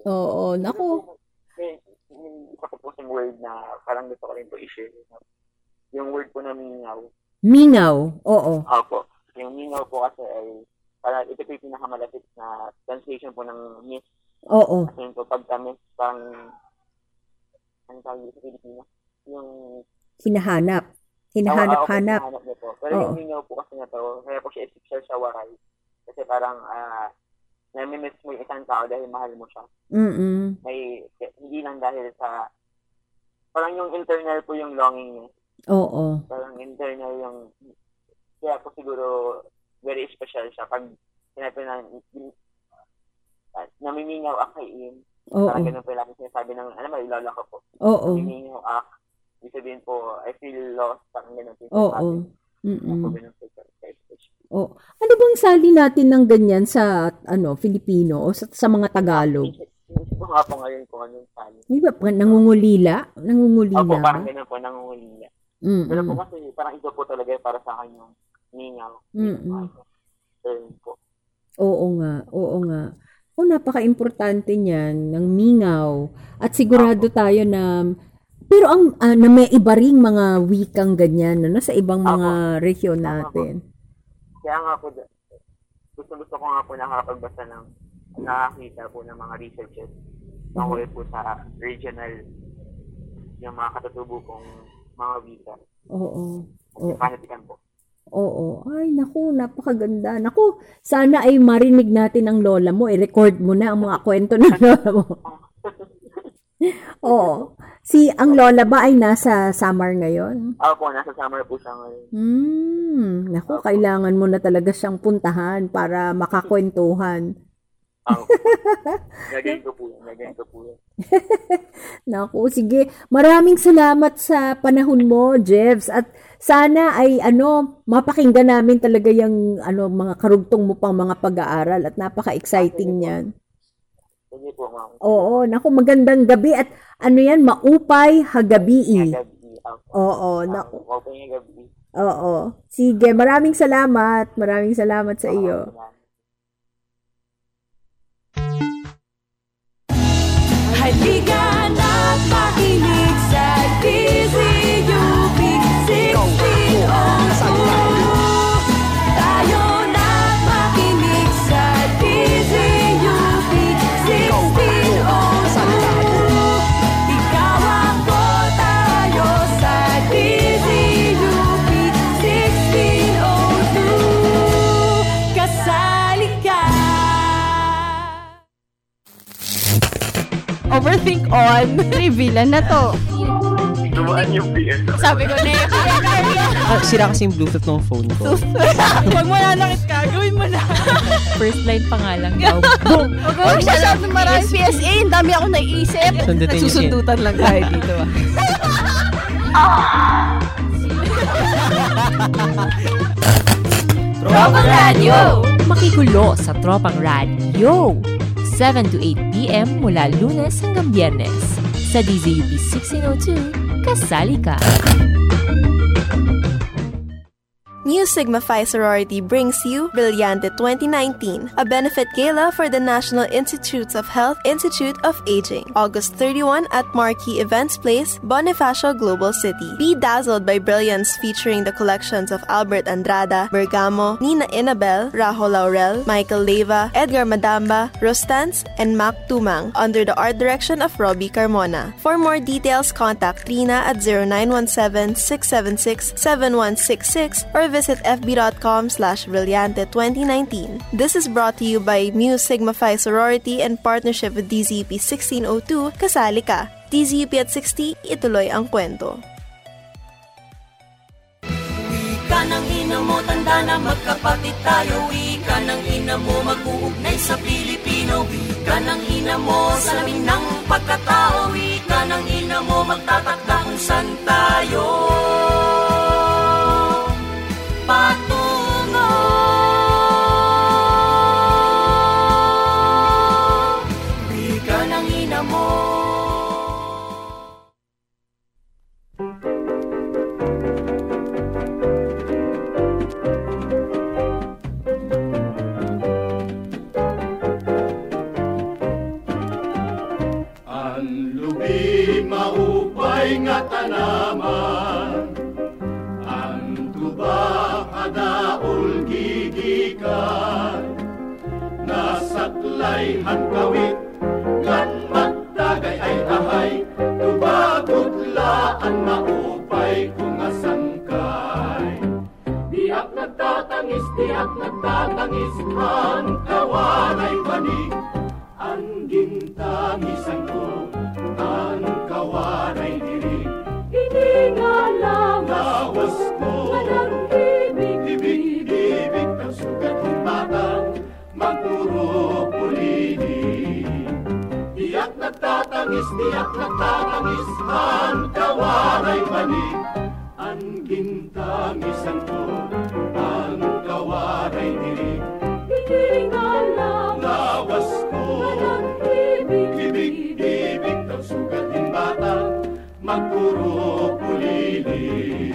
Oo, naku. May, yung isa ko po sa word na parang gusto ko rin po i-share. Yung word po na mingaw. Mingaw, oo. Opo. Yung mingaw po kasi ay, parang ito po yung pinakamalapit na translation po ng miss. Oo. Kasi yun po, pagka miss, parang, ano tawag sa Pilipino? Yung, Hinahanap. Hinahanap-hanap. Oo, hinahanap niya po. Pero Oo. yung mingaw po kasi na to, kaya po siya isipsal sa waray. Kasi parang, ah, nami-miss mo yung isang tao dahil mahal mo siya. Mm-mm. May, hindi lang dahil sa, parang yung internal po yung longing niya. Oo. Parang internal yung, kaya po siguro, very special siya. Pag sinabi na, uh, namimingaw ako kay Ian. Oo. Parang ganun po lang sinasabi ng, alam mo, ilola ko po. Oo. Namimingaw ako. Ibig sabihin po, I feel lost. Parang ganun po. Oo. Mm-mm. Ako ganun po. Oh, ano bang sali natin ng ganyan sa ano Filipino o sa, sa mga Tagalog? Hindi ko nga po ngayon kung anong sali. Di ba nangungulila? Nangungulila Opo, ba? parang ganun po, nangungulila. Mm-mm. Pero po kasi parang ito po talaga para sa akin yung mingaw. Mm-mm. Term po. Oo nga, oo nga. O napaka-importante niyan ng mingaw. At sigurado tayo na pero ang ah, na may iba ring mga wikang ganyan no, sa ibang mga rehiyon natin. Kaya nga po, gusto-gusto ko nga po nakapagbasa ng, nakakita po ng mga researchers tungkol po sa regional, yung mga katutubo kong mga wika. Oo. At panatikan po. Oo. Ay, naku, napakaganda. Naku, sana ay marinig natin ang lola mo. I-record mo na ang mga kwento ng lola mo. Oo. Si, ang lola ba ay nasa Samar ngayon? Opo, nasa Samar po siya ngayon. Hmm. Naku, kailangan mo na talaga siyang puntahan para makakwentuhan. Opo. Nagayin ko po yan. Nagayin ko po yan. Naku, sige. Maraming salamat sa panahon mo, Jevs. At sana ay ano, mapakinggan namin talaga yung ano, mga karugtong mo pang mga pag-aaral at napaka-exciting niyan. Sige po, ma'am. Oo, naku, magandang gabi at ano yan, maupay hagabi. Gabi. Oo, naku. Opo yung gabi. Oo. Sige, maraming salamat. Maraming salamat sa iyo. Halika na't makinig sa D Z U P sixteen oh two. Tayo na't makinig sa D Z U P sixteen oh two. Ikaw ako, tayo sa D Z U P sixteen oh two. Kasali ka. Overthink on. Reveal na to. Dumaan yung beer. Sabi ko na Ah, sira kasi yung Bluetooth ng phone ko. Huwag mo na nakit ka. Gawin mo na. First line pa nga lang daw. Boom! Huwag mo masyadong maraming P S A. Ang dami ako naiisip. Sundutin niyo siya. Nagsusundutan lang tayo dito ah. Tropang Radio! Makigulo sa Tropang Radio. seven to eight p.m. mula Lunes hanggang Biyernes. Sa D Z U P sixteen oh two, kasali ka! Mu Sigma Phi Sorority brings you Brillante twenty nineteen, a benefit gala for the National Institutes of Health Institute of Aging, August thirty-first at Marquee Events Place, Bonifacio, Global City. Be dazzled by brilliance featuring the collections of Albert Andrada, Bergamo, Nina Inabel, Rajo Laurel, Michael Leyva, Edgar Madamba, Rostans, and Mac Tumang under the art direction of Robbie Carmona. For more details, contact Trina at zero nine one seven, six seven six, seven one six six or visit f b dot com slash brillante twenty nineteen. This is brought to you by Mu Sigma Phi Sorority and partnership with D Z U P sixteen oh two, kasali ka. D Z U P at sixty, ituloy ang kwento. Wika ng ina mo, tanda na magkapatid tayo. Wika ng ina mo, mag-uugnay sa Pilipino. Wika ng ina mo, salamin ng pagkatao. Wika ng ina mo, magtatakda kung saan tayo patungo. Wika ng ina mo. gigikan. Nasaklay hangkawit, ngan magdagay ay ahay, tubagudlaan maupay kung asangkay. Diak nagtatangis, diak nagtatangis, ang kawanay banig, ang gintangisan ko, ang kawanay diri. Hindi nga lang lawas ko, walang ibig, ibig, ibig, ng sugat ng batang, magpuro pulini. Diyak nagtatangis, diyak nagtatangis, ang kawaray manig, ang gintangisan ko, ang kawaray diri. Hindi nga lang lawas ko, walang ibig, ibig, ibig, ng sugat ng batang, magpuro pulini.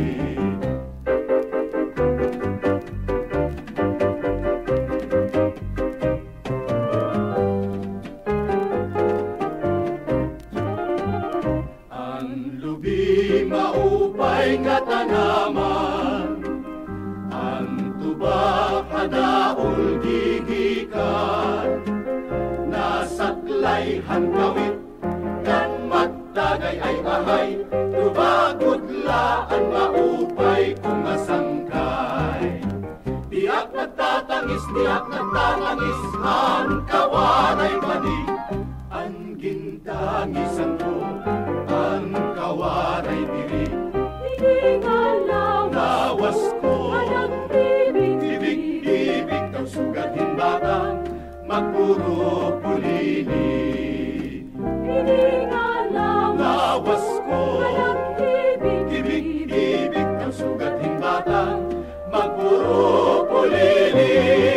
Ang lubi maupay nga tanaman, ang tuba kadaol gigikan, nasaklay hangkawit, kan magdagay ay ahay, tubagudlaan maupay kung masangkay. Diak nagtatangis, diak nagtatangis, ang kawanay manig, ang gintangisan ko, ang kawanay diri. Hindi nga lang lawas ko, walang ibig, ibig, ibig, ng sugatin batang, magpuro pulini. Hindi nga lang lawas ko, walang ibig, ibig, ibig, ng sugatin batang, magpuro pulini.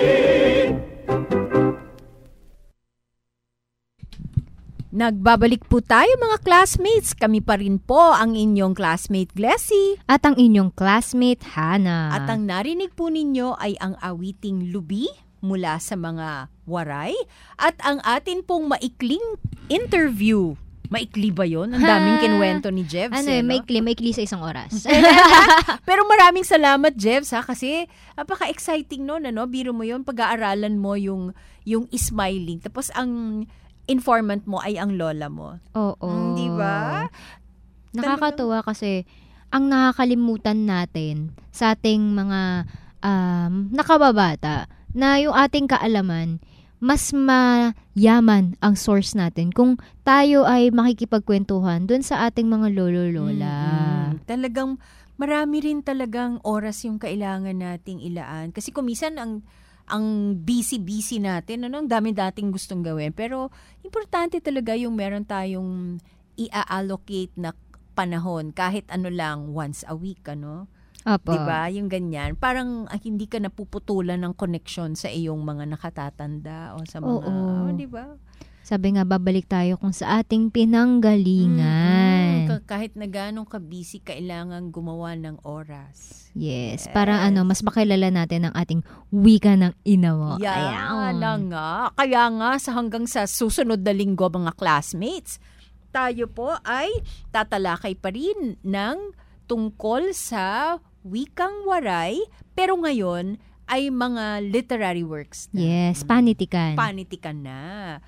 Nagbabalik po tayo mga classmates. Kami pa rin po ang inyong classmate Glessy. At ang inyong classmate Hannah. At ang narinig po ninyo ay ang awiting Lubi mula sa mga Waray. At ang atin pong maikling interview. Maikli ba yun? Ang daming kinwento ni Jebs. Ano eh, no? maikli, maikli sa isang oras. Pero maraming salamat Jebs ha, kasi napaka-exciting no, ano? Biro mo yun, pag-aaralan mo yung, yung smiling. Tapos ang informant mo ay ang lola mo. Oo. Mm, di ba? Nakakatuwa kasi ang nakakalimutan natin sa ating mga um, nakababata na yung ating kaalaman, mas mayaman ang source natin kung tayo ay makikipagkwentuhan dun sa ating mga lolo-lola. Mm-hmm. Talagang marami rin talagang oras yung kailangan nating ilaan. Kasi kumisan ang ang busy-busy natin, ano, ang dami dating gustong gawin. Pero, importante talaga yung meron tayong i-allocate na panahon, kahit ano lang, once a week, ano? Apo. Diba? Yung ganyan. Parang ah, hindi ka napuputulan ng connection sa iyong mga nakatatanda o sa mga, Oo. oh, diba? Sabi nga, babalik tayo kung sa ating pinanggalingan. Mm-hmm. Kahit na ganong ka-busy, kailangan gumawa ng oras. Yes, yes. Para ano, mas makilala natin ang ating wika ng ina mo. Yan na nga. Kaya nga, sa hanggang sa susunod na linggo, mga classmates, tayo po ay tatalakay pa rin ng tungkol sa wikang Waray, pero ngayon ay mga literary works na. Yes, panitikan. Panitikan na.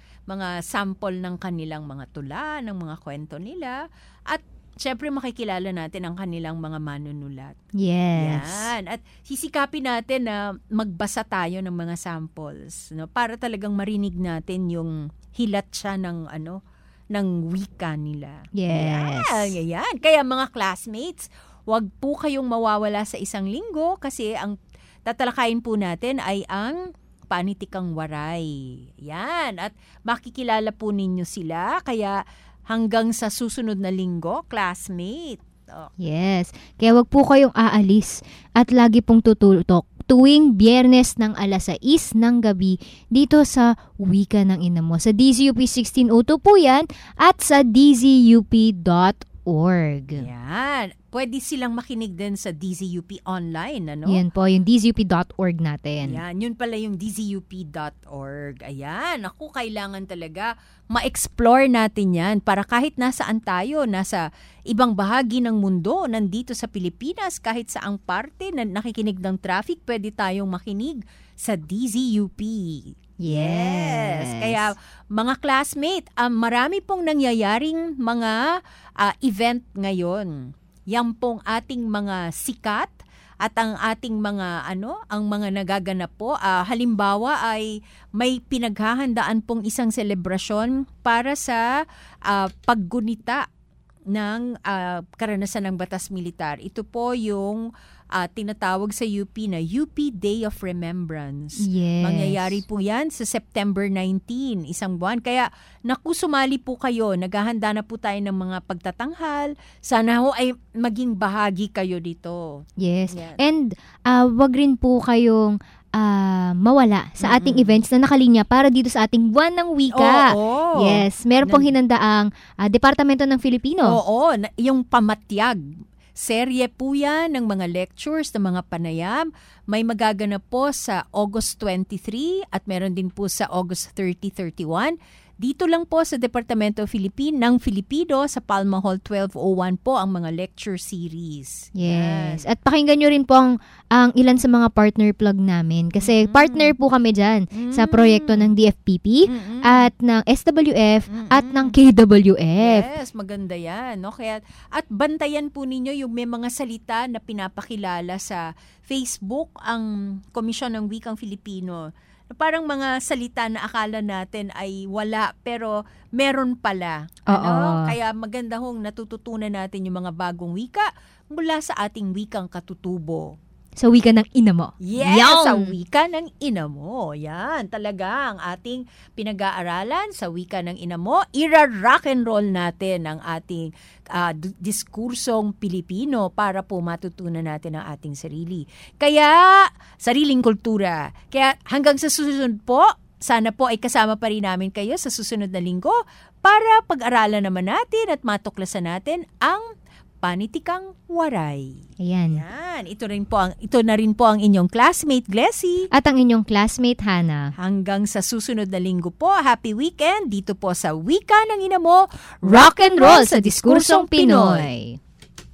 Mga sample ng kanilang mga tula, ng mga kwento nila, at syempre makikilala natin ang kanilang mga manunulat. Yes. Yan. At sisikapin natin na magbasa tayo ng mga samples, no, para talagang marinig natin yung hilat siya ng ano, ng wika nila. Yes. Yan, yan. Kaya mga classmates, wag po kayong mawawala sa isang linggo kasi ang tatalakayin po natin ay ang Panitikang Waray. Yan. At makikilala po ninyo sila. Kaya hanggang sa susunod na linggo, classmate. Oh. Yes. Kaya wag po kayong aalis at lagi pong tututok tuwing Biyernes ng alas sais ng gabi dito sa Wika ng Ina Mo. Sa D Z U P sixteen oh two po yan at sa d z u p dot org. Yan. Pwede silang makinig din sa D Z U P online, ano? Yan po, yung D Z U P dot org natin. Yan, yun pala yung D Z U P dot org. Ayan, ako kailangan talaga ma-explore natin yan para kahit nasaan tayo, nasa ibang bahagi ng mundo, nandito sa Pilipinas, kahit saang parte na nakikinig ng traffic, pwede tayong makinig sa D Z U P. Yes. Kaya mga classmate, um, marami pong nangyayaring mga uh, event ngayon. Yan pong ating mga sikat at ang ating mga ano, ang mga nagaganap po. Uh, halimbawa ay may pinaghahandaan pong isang selebrasyon para sa uh, paggunita ng uh, karanasan ng batas militar. Ito po yung uh, tinatawag sa U P na U P Day of Remembrance. Yes. Mangyayari po yan sa September nineteenth, isang buwan. Kaya naku, sumali po kayo. Naghahanda na po tayo ng mga pagtatanghal. Sana ho ay maging bahagi kayo dito. Yes. Yan. And uh, wag rin po kayong Uh, mawala sa ating mm-hmm. events na nakalinya para dito sa ating buwan ng wika. Oo, oo. Yes, meron pong hinandaang uh, Departamento ng Filipino. Oo, na, yung pamatyag. Serye po yan ng mga lectures, ng mga panayam. May magaganap po sa August twenty-three at meron din po sa August thirty, thirty-one. Dito lang po sa Departamento Philippine ng Filipino sa Palma Hall twelve oh one po ang mga lecture series. Yes. Yan. At pakinggan nyo rin po ang, ang ilan sa mga partner plug namin. Kasi mm-hmm. partner po kami dyan mm-hmm. sa proyekto ng D F P P mm-hmm. at ng S W F mm-hmm. at ng K W F. Yes, maganda yan. No? Kaya, at bantayan po ninyo yung may mga salita na pinapakilala sa Facebook ang Komisyon ng Wikang Filipino. Parang mga salita na akala natin ay wala pero meron pala. Ano? Kaya maganda hong natututunan natin yung mga bagong wika mula sa ating wikang katutubo. Sa wika ng ina mo. Yes, Young! sa wika ng ina mo. Yan, talaga ang ating pinag-aaralan sa wika ng ina mo. Ira-rock and roll natin ang ating uh, d- diskursong Pilipino para po matutunan natin ang ating sarili. Kaya, sariling kultura. Kaya hanggang sa susunod po, sana po ay kasama pa rin namin kayo sa susunod na linggo para pag-aralan naman natin at matuklasan natin ang panitikang waray. Ayan. Yan. Ito rin po ang ito na rin po ang inyong classmate Glessy at ang inyong classmate Hana. Hanggang sa susunod na linggo po, happy weekend dito po sa Wika ng Ina Mo, Rock and Roll sa Diskursong Pinoy.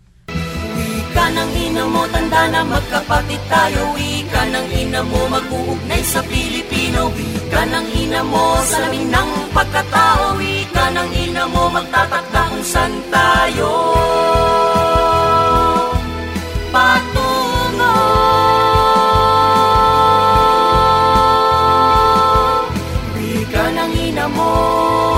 Wika ng ina mo, tanda na magkapatid tayo. Wika ng ina mo, mag-uugnay sa Pilipino. Wika ng ina mo, salamin ng pagkatao. Wika ng ina mo, magtatakda kung saan tayo patungo. Wika ng ina mo.